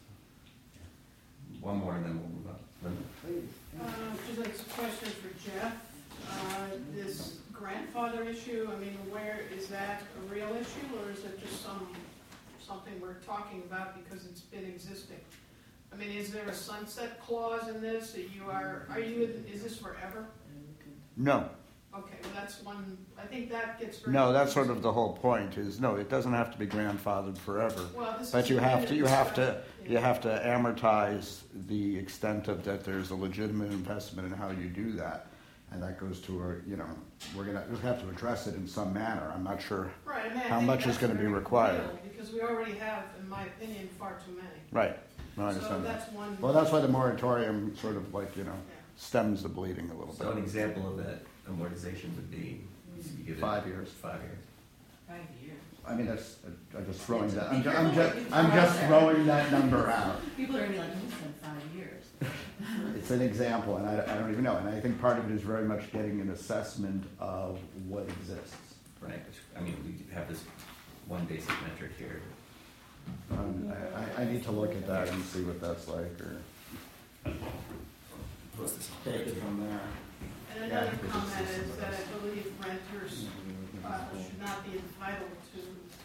Speaker 1: So. One more and then we'll move on. Linda?
Speaker 11: Uh, just like some questions for Jeff. Uh, this grandfather issue, I mean, where, is that a real issue, or is it just some, something we're talking about because it's been existing? I mean, is there a sunset clause in this, that you are, are you, is this forever?
Speaker 7: No,
Speaker 11: Okay, well, that's one, I think that gets very.
Speaker 7: no, that's sort of the whole point, is, no, it doesn't have to be grandfathered forever.
Speaker 11: Well, this
Speaker 7: But
Speaker 11: is
Speaker 7: you have to, you have to,
Speaker 11: discussion.
Speaker 7: you have to amortize the extent of that there's a legitimate investment in how you do that. And that goes to a, you know, we're gonna, we'll have to address it in some manner. I'm not sure
Speaker 11: Right, I mean, I
Speaker 7: how
Speaker 11: think
Speaker 7: much is
Speaker 11: that's
Speaker 7: gonna be
Speaker 11: very
Speaker 7: required.
Speaker 11: real, because we already have, in my opinion, far too many.
Speaker 7: Right, no, I
Speaker 11: So
Speaker 7: understand that.
Speaker 11: that's one.
Speaker 7: Well, that's why the moratorium sort of like, you know,
Speaker 11: Yeah.
Speaker 7: stems the bleeding a little
Speaker 1: So an
Speaker 7: bit.
Speaker 1: example of that amortization would be, you give it
Speaker 7: Five years.
Speaker 1: Five years.
Speaker 5: Five years.
Speaker 7: I mean, that's, I'm just throwing that,
Speaker 5: Be
Speaker 7: I'm, ju-
Speaker 5: careful
Speaker 7: I'm
Speaker 5: what
Speaker 7: just,
Speaker 5: you
Speaker 7: I'm
Speaker 5: throw
Speaker 7: just
Speaker 5: out there.
Speaker 7: throwing that number out.
Speaker 5: People are gonna be like, you said five years.
Speaker 7: It's an example, and I, I don't even know, and I think part of it is very much getting an assessment of what exists.
Speaker 1: Right, which, I mean, we have this one basic metric here.
Speaker 7: Um, I, I, I need to look at that and see what that's like, or
Speaker 1: Post this on.
Speaker 7: take it from there.
Speaker 11: And
Speaker 7: Yeah,
Speaker 11: another
Speaker 7: because
Speaker 11: comment
Speaker 7: this is
Speaker 11: is that I believe renters uh, should not be entitled to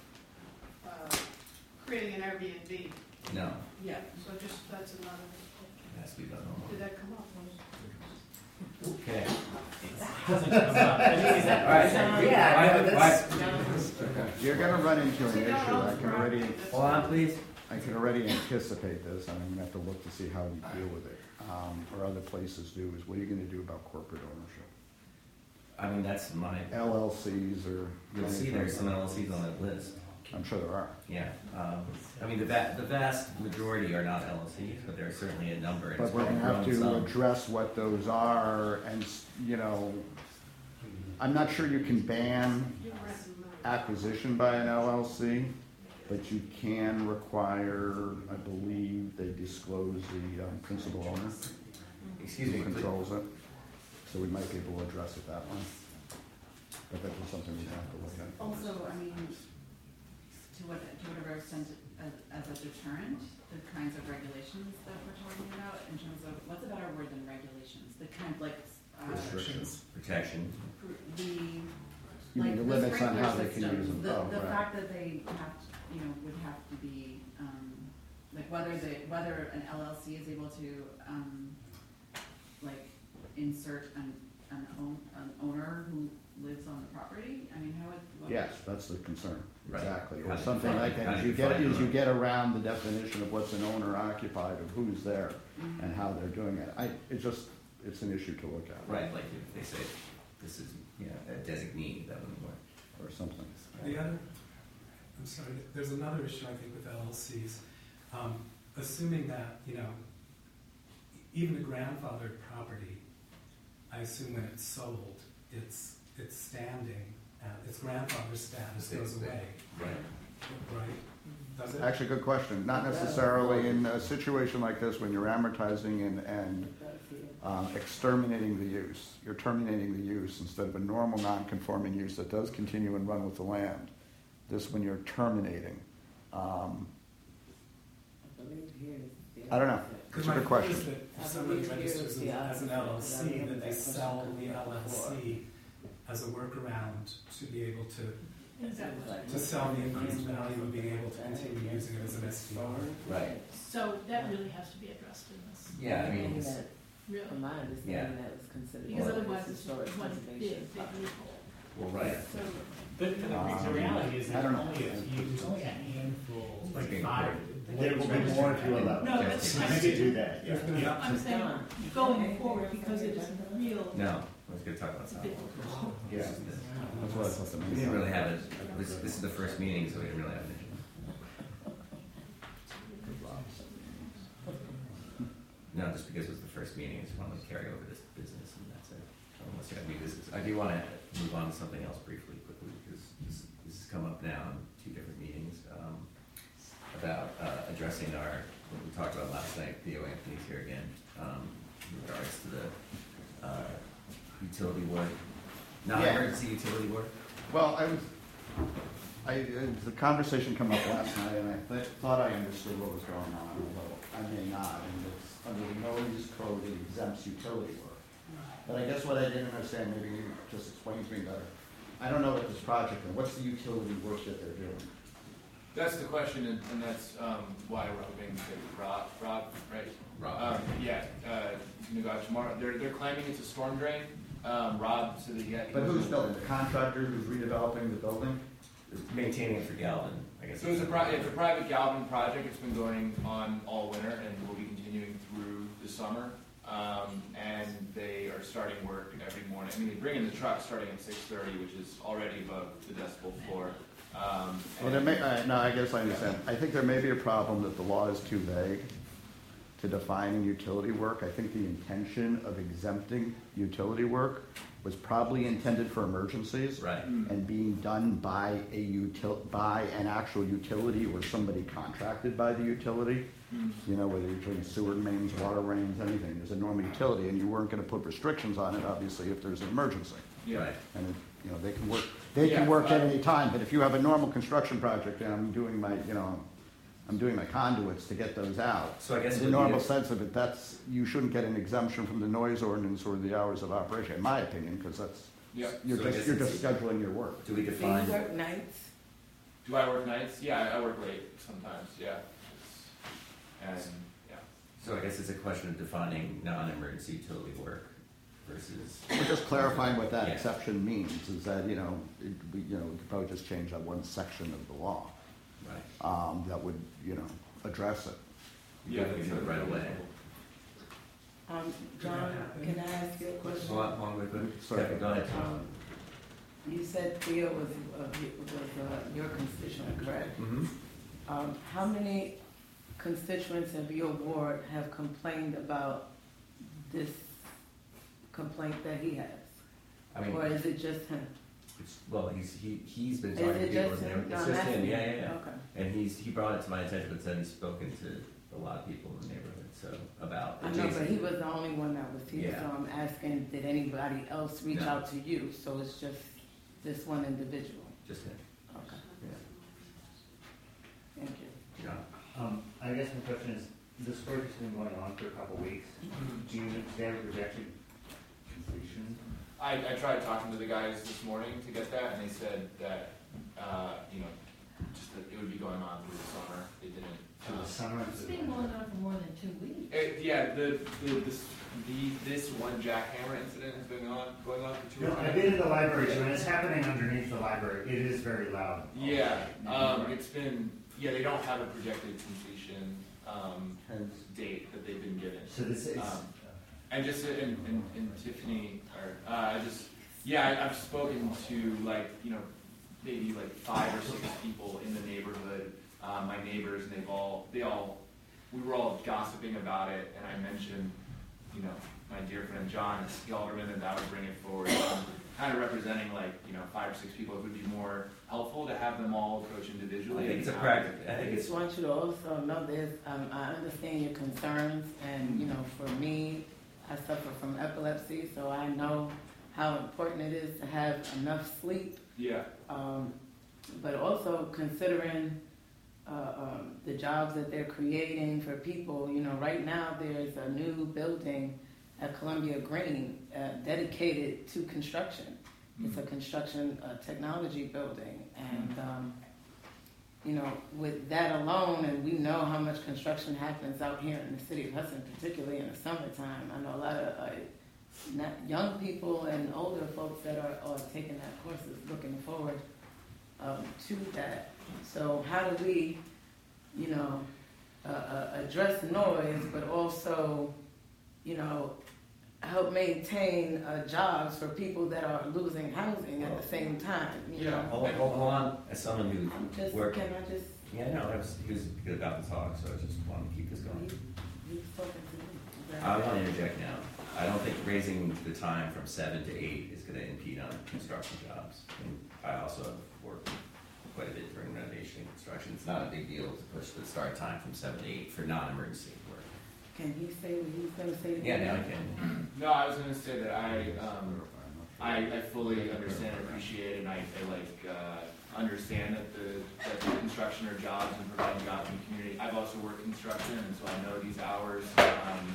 Speaker 11: uh, creating an Airbnb.
Speaker 1: No,
Speaker 5: Yeah.
Speaker 11: So just, that's another,
Speaker 1: it has to be done normally.
Speaker 11: did that come up?
Speaker 1: Okay.
Speaker 2: Hasn't come up. I mean, is that-
Speaker 1: All right.
Speaker 2: is that-
Speaker 9: Yeah,
Speaker 1: Why-
Speaker 9: no,
Speaker 1: why-
Speaker 7: You're gonna run into an
Speaker 11: See,
Speaker 7: issue,
Speaker 11: no, no,
Speaker 7: I can already,
Speaker 1: Hold on, please.
Speaker 7: I can already anticipate this, and I'm gonna have to look to see how we deal with it. Um, or other places do, is what are you gonna do about corporate ownership?
Speaker 1: I mean, that's my,
Speaker 7: L L Cs or.
Speaker 1: you'll see there's some L L Cs on that list.
Speaker 7: I'm sure there are.
Speaker 1: Yeah, um, I mean, the va- the vast majority are not L L Cs, but there are certainly a number. and
Speaker 7: But
Speaker 1: it's
Speaker 7: we're gonna have
Speaker 1: grown
Speaker 7: to
Speaker 1: some.
Speaker 7: address what those are, and, you know, I'm not sure you can ban acquisition by an L L C, but you can require, I believe, they disclose the um, principal owner.
Speaker 1: Excuse me,
Speaker 7: Who
Speaker 1: please.
Speaker 7: controls it, so we might be able to address it that way. But that was something we'd have to look at.
Speaker 5: Also, I mean, to what, to whatever extent as, as a deterrent, the kinds of regulations that we're talking about in terms of, what's a better word than regulations? The kind of like, uh,
Speaker 1: Restrictions, protection.
Speaker 5: pr- the,
Speaker 7: You
Speaker 5: like
Speaker 7: mean the
Speaker 5: the
Speaker 7: limits on how
Speaker 5: sprinkler
Speaker 7: they can use
Speaker 5: systems,
Speaker 7: them?
Speaker 5: the,
Speaker 7: Oh,
Speaker 5: the
Speaker 7: right.
Speaker 5: fact that they have, to, you know, would have to be, um, like whether the, whether an L L C is able to, um, like, insert an, an own, an owner who lives on the property? I mean, how would? what-
Speaker 7: Yes, that's the concern,
Speaker 1: Right.
Speaker 7: exactly,
Speaker 1: How
Speaker 7: or
Speaker 1: do you
Speaker 7: something
Speaker 1: define-
Speaker 7: like that,
Speaker 1: how
Speaker 7: is
Speaker 1: do
Speaker 7: you
Speaker 1: you
Speaker 7: get,
Speaker 1: define
Speaker 7: is you
Speaker 1: owner?
Speaker 7: get around the definition of what's an owner occupied, of who's there,
Speaker 5: Mhm.
Speaker 7: and how they're doing it. I, it's just, it's an issue to look at.
Speaker 1: Right, like if they say this is, you know, a designee, that wouldn't work.
Speaker 7: Or something.
Speaker 3: The other, I'm sorry, there's another issue I think with L L Cs. Um, assuming that, you know, even the grandfathered property, I assume when it's sold, it's, it's standing, uh, its grandfather status goes away,
Speaker 1: Right.
Speaker 3: right? Does it?
Speaker 7: Actually, good question. Not necessarily in a situation like this, when you're amortizing and, and um, exterminating the use. You're terminating the use instead of a normal non-conforming use that does continue and run with the land. This when you're terminating. Um,
Speaker 8: I believe here is the
Speaker 7: I don't know.
Speaker 8: opposite.
Speaker 7: It's a good question.
Speaker 3: Because my point is that
Speaker 8: I
Speaker 3: if somebody
Speaker 8: believe here
Speaker 3: registers
Speaker 8: is the
Speaker 3: as an L L C,
Speaker 8: opposite,
Speaker 3: that they
Speaker 8: but I
Speaker 3: sell
Speaker 8: remember
Speaker 3: the
Speaker 8: that
Speaker 3: L L
Speaker 8: question
Speaker 3: C as a workaround to be able to,
Speaker 10: Exactly.
Speaker 3: to sell the increased value of being able to continue using it as an S D R.
Speaker 1: Right.
Speaker 10: So that really has to be addressed in this,
Speaker 1: Yeah, I mean,
Speaker 8: Anything
Speaker 1: it's,
Speaker 8: that,
Speaker 10: really,
Speaker 8: from my
Speaker 1: Yeah.
Speaker 8: understanding, that was considered.
Speaker 10: because
Speaker 8: part of
Speaker 10: otherwise
Speaker 8: this
Speaker 10: it's
Speaker 8: historic
Speaker 10: one
Speaker 8: preservation
Speaker 10: big, big
Speaker 8: project.
Speaker 10: loophole.
Speaker 1: well, right.
Speaker 10: So,
Speaker 2: But the, the
Speaker 7: Um,
Speaker 2: reality is
Speaker 7: I
Speaker 2: there's
Speaker 7: don't know.
Speaker 2: only a few, there's only a handful, like
Speaker 1: Okay.
Speaker 2: five.
Speaker 15: There will be more to allow.
Speaker 10: No, that's-
Speaker 15: We could do that, yeah.
Speaker 3: There's been up
Speaker 10: I'm
Speaker 3: to,
Speaker 10: saying, going forward, because it is real.
Speaker 1: No, I was gonna talk about something.
Speaker 15: Yeah.
Speaker 1: This is the-
Speaker 7: That's what I thought the
Speaker 1: We
Speaker 7: main
Speaker 1: didn't really
Speaker 7: thing.
Speaker 1: have it, this, this is the first meeting, so we didn't really have an issue. No, just because it was the first meeting, I just wanted to carry over this business and that's it. Unless you have new business. I do wanna move on to something else briefly, quickly, because this, this has come up now in two different meetings, um, about, uh, addressing our, what we talked about last night, Theo Anthony's here again, um, in regards to the, uh, utility work, non-emergency utility work.
Speaker 7: Well, I was, I, uh, the conversation came up last night, and I th- thought I understood what was going on, although I may not, and it's, under the noise code, it exempts utility work. But I guess what I didn't understand, maybe you just explain to me better. I don't know what this project, and what's the utility work that they're doing?
Speaker 17: That's the question, and, and that's um, why we're hoping that Rob, Rob, right?
Speaker 1: Rob.
Speaker 17: Um, yeah, uh, he's gonna go out tomorrow. They're, they're claiming it's a storm drain. Um, Rob said that he had.
Speaker 7: But who's building, the contractor who's redeveloping the building?
Speaker 1: Maintaining it for Galvin, I guess.
Speaker 17: So it's a, pri- it's a private Galvin project. It's been going on all winter and will be continuing through the summer. Um, and they are starting work every morning. I mean, they bring in the truck starting at six thirty, which is already above the decibel floor. Um,
Speaker 7: Well, there may, uh, no, I guess I understand. I think there may be a problem that the law is too vague to define utility work. I think the intention of exempting utility work was probably intended for emergencies.
Speaker 1: Right.
Speaker 7: And being done by a util, by an actual utility or somebody contracted by the utility. You know, whether you're doing sewer mains, water mains, anything, there's a normal utility, and you weren't gonna put restrictions on it, obviously, if there's an emergency.
Speaker 17: Yeah.
Speaker 1: Right.
Speaker 7: And, it- you know, they can work, they can
Speaker 17: Yeah,
Speaker 7: work at
Speaker 17: uh,
Speaker 7: any time, but if you have a normal construction project, and I'm doing my, you know, I'm doing my conduits to get those out.
Speaker 1: So I guess it
Speaker 7: The
Speaker 1: would be
Speaker 7: normal
Speaker 1: a-
Speaker 7: sense of it, that's, you shouldn't get an exemption from the noise ordinance or the hours of operation, in my opinion, because that's,
Speaker 17: Yeah.
Speaker 7: you're
Speaker 1: So I
Speaker 7: just,
Speaker 1: guess
Speaker 7: you're
Speaker 1: it's-
Speaker 7: just scheduling your work.
Speaker 1: Do we
Speaker 8: Do
Speaker 1: define?
Speaker 8: you work nights?
Speaker 17: Do I work nights? Yeah, I I work late sometimes. Yeah. It's, and yeah.
Speaker 1: So I guess it's a question of defining non-emergency utility work versus.
Speaker 7: We're just clarifying what that
Speaker 1: Yeah.
Speaker 7: exception means, is that, you know, it, we, you know, we could probably just change that one section of the law,
Speaker 1: Right.
Speaker 7: um, that would, you know, address it.
Speaker 1: We can do it right away.
Speaker 8: Um, John, can I ask you a question?
Speaker 1: Hold on, hold on, wait, wait.
Speaker 7: Sorry.
Speaker 1: Kevin, go ahead.
Speaker 8: Um, you said Theo was, uh, was uh, your constituent, correct?
Speaker 1: Mm-hmm.
Speaker 8: Um, how many constituents of your ward have complained about this complaint that he has?
Speaker 1: I mean,
Speaker 8: Or is it just him?
Speaker 1: it's, well, he's, he, he's been
Speaker 8: Is
Speaker 1: talking to
Speaker 8: it
Speaker 1: people.
Speaker 8: just
Speaker 1: and
Speaker 8: him?
Speaker 1: everything.
Speaker 8: No,
Speaker 1: It's
Speaker 8: I'm
Speaker 1: just him,
Speaker 8: asking.
Speaker 1: yeah, yeah, yeah.
Speaker 8: Okay.
Speaker 1: And he's, he brought it to my attention, but said he's spoken to a lot of people in the neighborhood, so, about
Speaker 8: I know, but
Speaker 1: adjacent-
Speaker 8: he was the only one that was here,
Speaker 1: Yeah.
Speaker 8: so I'm asking, did anybody else reach
Speaker 1: No.
Speaker 8: out to you? So it's just this one individual?
Speaker 1: Just him,
Speaker 8: Okay,
Speaker 1: yeah.
Speaker 8: thank you.
Speaker 1: John?
Speaker 15: Um, I guess my question is, this work has been going on for a couple of weeks. Do you, is there a projected completion?
Speaker 17: I, I tried talking to the guys this morning to get that, and they said that, uh, you know, just that it would be going on through the summer. they didn't.
Speaker 15: To the
Speaker 17: Um,
Speaker 15: summer.
Speaker 10: It's been going on for more than two weeks.
Speaker 17: it- yeah, the, the, this, the, this one jackhammer incident has been on, going on for two
Speaker 15: No,
Speaker 17: weeks.
Speaker 15: I've been in the library too, and it's happening underneath the library. It is very loud.
Speaker 17: Yeah, um, it's been, yeah, they don't have a projected completion, um,
Speaker 7: Hence,
Speaker 17: date that they've been given.
Speaker 15: So this is,
Speaker 17: Um, And just, and, and, and Tiffany, or, uh, I just, yeah, I, I've spoken to like, you know, maybe like five or six people in the neighborhood, uh, my neighbors, and they've all, they all, we were all gossiping about it, and I mentioned, you know, my dear friend John, the alderman, and I would bring it forward. Um, kind of representing like, you know, five or six people, it would be more helpful to have them all approach individually.
Speaker 1: I think it's a
Speaker 17: and
Speaker 1: practice, I
Speaker 8: I
Speaker 1: think
Speaker 8: just
Speaker 1: it's,
Speaker 8: want you to also know this, um, I understand your concerns, and, you know, for me, I suffer from epilepsy, so I know how important it is to have enough sleep.
Speaker 17: Yeah,
Speaker 8: Um, but also considering, uh, um, the jobs that they're creating for people, you know, right now there's a new building at Columbia Green, uh, dedicated to construction. It's a construction, uh, technology building, and, um, you know, with that alone, and we know how much construction happens out here in the city of Hudson, particularly in the summertime. I know a lot of, uh, not young people and older folks that are, are taking that course is looking forward, um, to that. So how do we, you know, uh, uh, address noise, but also, you know, help maintain uh, jobs for people that are losing housing at the same time, you know?
Speaker 1: hold, hold, hold on, as someone who
Speaker 8: I'm just,
Speaker 1: worked,
Speaker 8: can I just,
Speaker 1: yeah, no, I was, he was good about the talk, so I just wanted to keep this going.
Speaker 8: you, you've spoken to me.
Speaker 1: I want to interject now. I don't think raising the time from seven to eight is going to impede on construction jobs. And I also have worked quite a bit during renovation and construction. It's not a big deal to push the start time from seven to eight for non-emergency work.
Speaker 8: Can he say what he's gonna say? to
Speaker 1: Yeah,
Speaker 8: me?
Speaker 1: now I can.
Speaker 17: no, I was gonna say that I, um, I, I fully understand and appreciate, and I, I like, uh, understand that the, that the construction are jobs and providing jobs in the community. I've also worked construction, and so I know these hours. Um,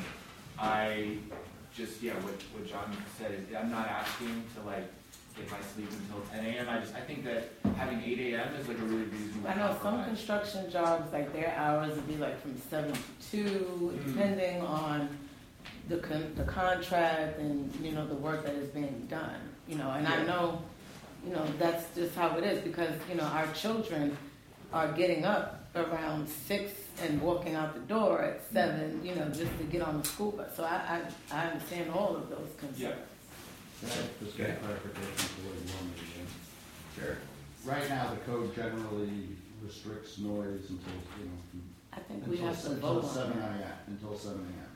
Speaker 17: I just, yeah, what, what John said is, I'm not asking to like get my sleep until ten a.m. I just, I think that having eight a.m. is like a really reasonable
Speaker 8: I know some
Speaker 17: compromise.
Speaker 8: construction jobs, like their hours would be like from seven to two,
Speaker 17: Mm.
Speaker 8: depending on the con- the contract and, you know, the work that is being done, you know, and I
Speaker 17: Yeah.
Speaker 8: know, you know, that's just how it is, because, you know, our children are getting up around six and walking out the door at seven, you know, just to get on the school bus, so I, I, I understand all of those concerns.
Speaker 17: Yeah.
Speaker 7: just get clarification for what you want me to do.
Speaker 1: Sure.
Speaker 7: Right now, the code generally restricts noise until, you know, from
Speaker 8: I think we
Speaker 7: Until
Speaker 8: have to
Speaker 7: se-
Speaker 8: vote
Speaker 7: Until
Speaker 8: on
Speaker 7: seven
Speaker 8: that.
Speaker 7: a.m., until seven a.m.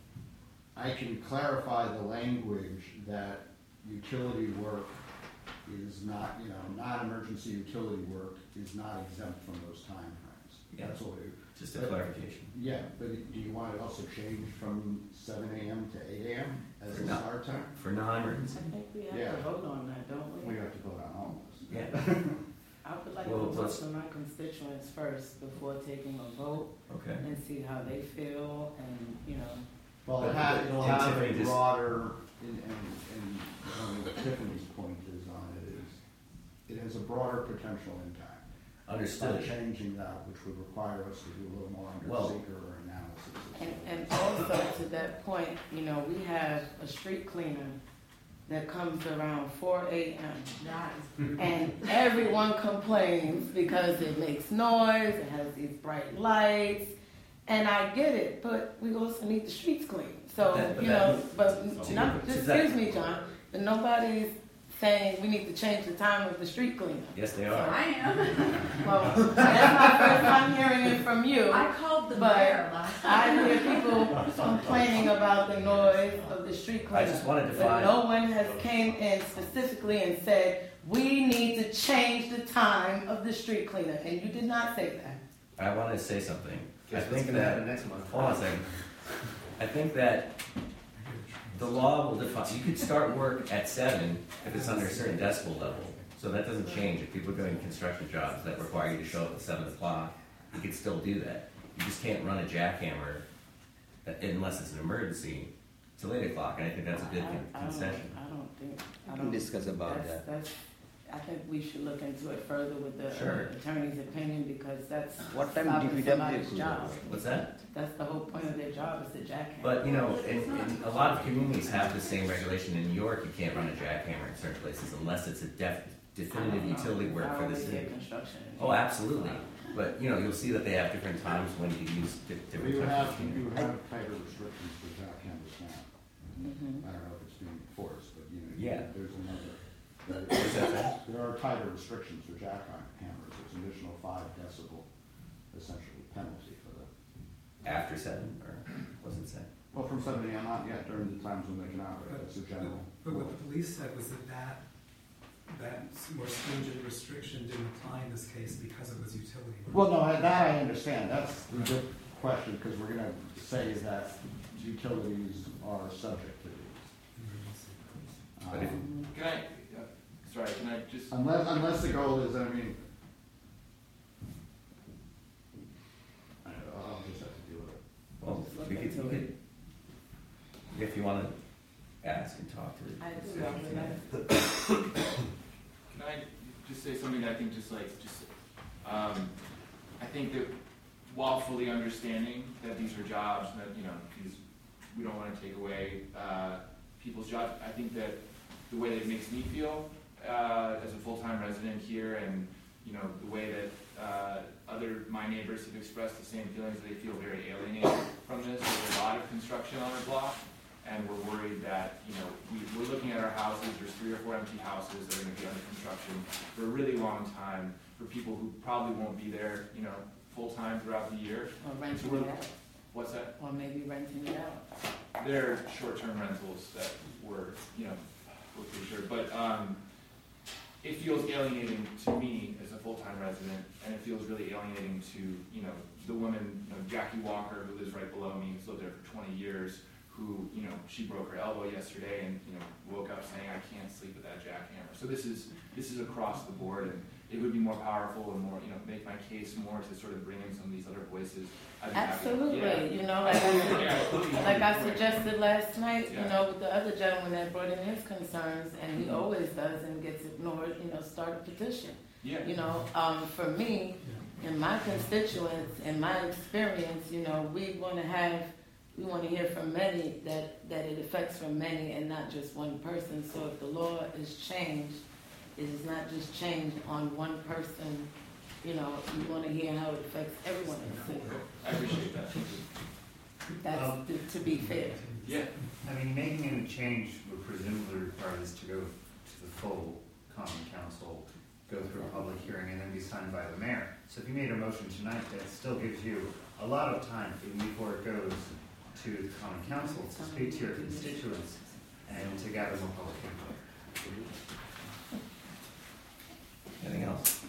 Speaker 7: I can clarify the language that utility work is not, you know, non-emergency utility work is not exempt from those time frames.
Speaker 1: Yeah.
Speaker 7: That's all it,
Speaker 1: Just a
Speaker 7: But-
Speaker 1: clarification.
Speaker 7: yeah, but do you want it also changed from seven a.m. to eight a.m. as
Speaker 1: For
Speaker 7: a
Speaker 1: not-
Speaker 7: start time?
Speaker 1: For non-emergency.
Speaker 8: I think we have
Speaker 7: Yeah.
Speaker 8: to vote on that, don't we?
Speaker 7: We have to vote on all of this.
Speaker 1: Yeah.
Speaker 8: I would like
Speaker 1: Well,
Speaker 8: to talk
Speaker 1: let's-
Speaker 8: to my constituents first before taking a vote
Speaker 1: Okay.
Speaker 8: and see how they feel and, you know,
Speaker 7: Well,
Speaker 1: But-
Speaker 7: it has,
Speaker 1: but-
Speaker 7: it'll
Speaker 1: and
Speaker 7: have
Speaker 1: Tiffany
Speaker 7: a
Speaker 1: just-
Speaker 7: broader, and, and, and I don't know what Tiffany's point is on it, is it has a broader potential impact.
Speaker 1: Understood.
Speaker 7: By changing that, which would require us to do a little more under
Speaker 1: Well-
Speaker 7: seeker analysis.
Speaker 8: and, and also to that point, you know, we have a street cleaner that comes around four a.m. and everyone complains because it makes noise, it has these bright lights, and I get it, but we also need the streets clean. So,
Speaker 1: But that- but
Speaker 8: you
Speaker 1: that-
Speaker 8: know, but,
Speaker 1: so-
Speaker 8: not,
Speaker 1: so
Speaker 8: just
Speaker 1: that-
Speaker 8: excuse me, John, but nobody's saying we need to change the time of the street cleaner.
Speaker 1: Yes, they
Speaker 5: I
Speaker 1: are.
Speaker 5: am.
Speaker 8: Well, that's my first time hearing it from you.
Speaker 5: I called the
Speaker 8: But
Speaker 5: mayor last
Speaker 8: I
Speaker 5: night.
Speaker 8: hear people complaining about the noise of the street
Speaker 1: I
Speaker 8: cleaner.
Speaker 1: just wanted to
Speaker 8: But
Speaker 1: find.
Speaker 8: no one has came in specifically and said, we need to change the time of the street cleaner, and you did not say that.
Speaker 1: I wanted to say something. I
Speaker 9: Guess what's
Speaker 1: think
Speaker 9: gonna
Speaker 1: that.
Speaker 9: happen next month?
Speaker 1: Hold on a second. I think that the law will define. You could start work at seven if it's under a certain decibel level. So that doesn't change. If people are doing construction jobs that require you to show up at seven o'clock, you can still do that. You just can't run a jackhammer unless it's an emergency till eight o'clock. And I think that's a good
Speaker 8: I- I don't-
Speaker 1: concession.
Speaker 8: I don't think, I
Speaker 6: We
Speaker 8: don't.
Speaker 6: can discuss about
Speaker 8: that's-
Speaker 6: that.
Speaker 8: That's I think we should look into it further with the
Speaker 1: Sure.
Speaker 8: uh, attorney's opinion, because that's
Speaker 6: What time
Speaker 8: stopping
Speaker 6: D P W
Speaker 8: somebody's
Speaker 6: closes?
Speaker 8: job.
Speaker 1: What's that?
Speaker 8: That's the whole point of their job, is to jackhammer.
Speaker 1: But, you know, in, in a lot of communities have the same regulation. In New York, you can't run a jackhammer in certain places unless it's a def, definitive utility work
Speaker 8: I
Speaker 1: for the
Speaker 8: always hear
Speaker 1: city.
Speaker 8: construction.
Speaker 1: Oh, absolutely. But, you know, you'll see that they have different times when you use di- different
Speaker 4: You
Speaker 1: types
Speaker 4: have,
Speaker 1: of machinery.
Speaker 4: you have tighter restrictions for jackhammers now.
Speaker 8: Mhm.
Speaker 4: I don't know if it's being enforced, but you know,
Speaker 1: Yeah.
Speaker 4: there's another.
Speaker 1: What's that say?
Speaker 4: There are tighter restrictions for jackhammers. It's an additional five decibel, essentially penalty for the.
Speaker 1: After seven, or what's it say?
Speaker 4: Well, from seven A M on, yeah, during the times when they can operate,
Speaker 3: But-
Speaker 4: that's the general.
Speaker 3: But what the police said was that that, that more stringent restriction didn't apply in this case because it was utility.
Speaker 4: Well, no, that I understand. That's the good question, because we're gonna say that utilities are subject to these.
Speaker 1: But if-
Speaker 4: Um,
Speaker 17: Can I, uh, sorry, can I just?
Speaker 4: Unless, unless the goal is, I mean, I don't know, I'll just have to deal with it.
Speaker 1: Well, we could, we could, if you wanna ask and talk to the.
Speaker 8: I
Speaker 1: the
Speaker 8: do,
Speaker 1: city,
Speaker 8: I
Speaker 1: you
Speaker 8: would
Speaker 1: can.
Speaker 8: like-
Speaker 17: Can I just say something that I think just like, just, um, I think that while fully understanding that these are jobs, that, you know, these, we don't wanna take away, uh, people's jobs, I think that the way that it makes me feel, uh, as a full-time resident here, and, you know, the way that, uh, other, my neighbors have expressed the same feelings, they feel very alienated from this. There's a lot of construction on our block, and we're worried that, you know, we, we're looking at our houses, there's three or four empty houses that are gonna be under construction for a really long time, for people who probably won't be there, you know, full-time throughout the year.
Speaker 8: Or
Speaker 17: So
Speaker 8: renting
Speaker 17: we're-
Speaker 8: it out,
Speaker 17: What's that?
Speaker 8: or maybe renting it out.
Speaker 17: They're short-term rentals that were, you know, we're pretty sure, but, um, it feels alienating to me as a full-time resident, and it feels really alienating to, you know, the woman, you know, Jackie Walker, who lives right below me, who's lived there for twenty years, who, you know, she broke her elbow yesterday and, you know, woke up saying, I can't sleep with that jackhammer. So this is, this is across the board, and it would be more powerful and more, you know, make my case more to sort of bring in some of these other voices. I'd be happy to-
Speaker 8: Absolutely,
Speaker 17: yeah.
Speaker 8: you know, like I,
Speaker 17: Yeah, completely
Speaker 8: like I
Speaker 17: agree.
Speaker 8: suggested last night, you
Speaker 17: Yeah.
Speaker 8: know, with the other gentleman that brought in his concerns, and he always does and gets ignored, you know, start a petition.
Speaker 17: Yeah.
Speaker 8: You know, um, for me, in my constituents, in my experience, you know, we wanna have, we wanna hear from many, that, that it affects from many and not just one person. So if the law is changed, it is not just changed on one person, you know, you wanna hear how it affects everyone in the city.
Speaker 17: I appreciate that.
Speaker 8: That's
Speaker 15: Um,
Speaker 8: to, to be fair.
Speaker 17: Yeah.
Speaker 15: I mean, making any change would presumably require this to go to the full common council, go through a public hearing, and then be signed by the mayor. So if you made a motion tonight, that still gives you a lot of time even before it goes to the common council to speak to your constituents and to gather more public input.
Speaker 1: Anything else?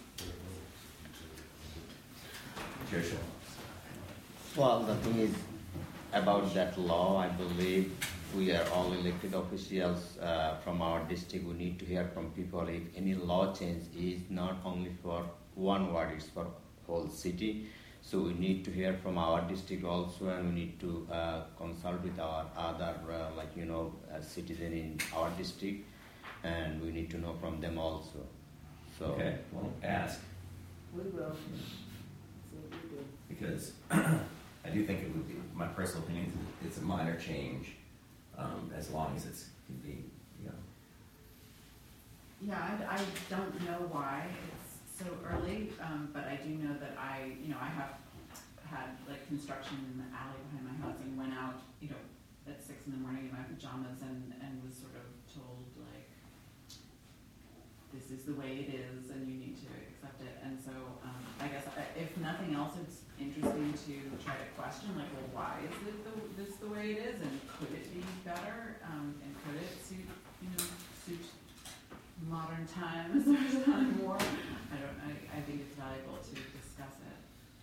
Speaker 1: Chair Shaw.
Speaker 6: Well, the thing is about that law, I believe we are all elected officials uh, from our district. We need to hear from people if any law change is not only for one ward, it's for whole city. So we need to hear from our district also, and we need to uh, consult with our other, uh, like, you know, uh, citizen in our district, and we need to know from them also. So,
Speaker 1: Okay, well, ask,
Speaker 8: We will. That's what we do.
Speaker 1: because I do think it would be, my personal opinion, is it's a minor change, um, as long as it's, can be, you know.
Speaker 5: Yeah, I, I don't know why it's so early, um, but I do know that I, you know, I have had like construction in the alley behind my house and went out, you know, at six in the morning in my pajamas and, and was sort of told like, this is the way it is and you need to accept it. And so, um, I guess I- if nothing else, it's interesting to try to question like, well, why is it the, this the way it is, and could it be better, um, and could it suit, you know, suit modern times or something more? I don't, I, I think it's valuable to discuss it.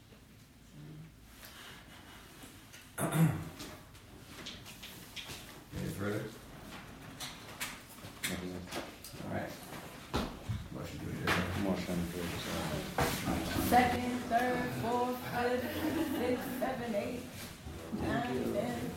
Speaker 5: So.
Speaker 1: Any further?
Speaker 6: nothing else.
Speaker 1: All right. Motion to adjourn.
Speaker 6: Motion to adjourn.
Speaker 8: Second, third, fourth, fifth, sixth, seven, eight, nine, ten.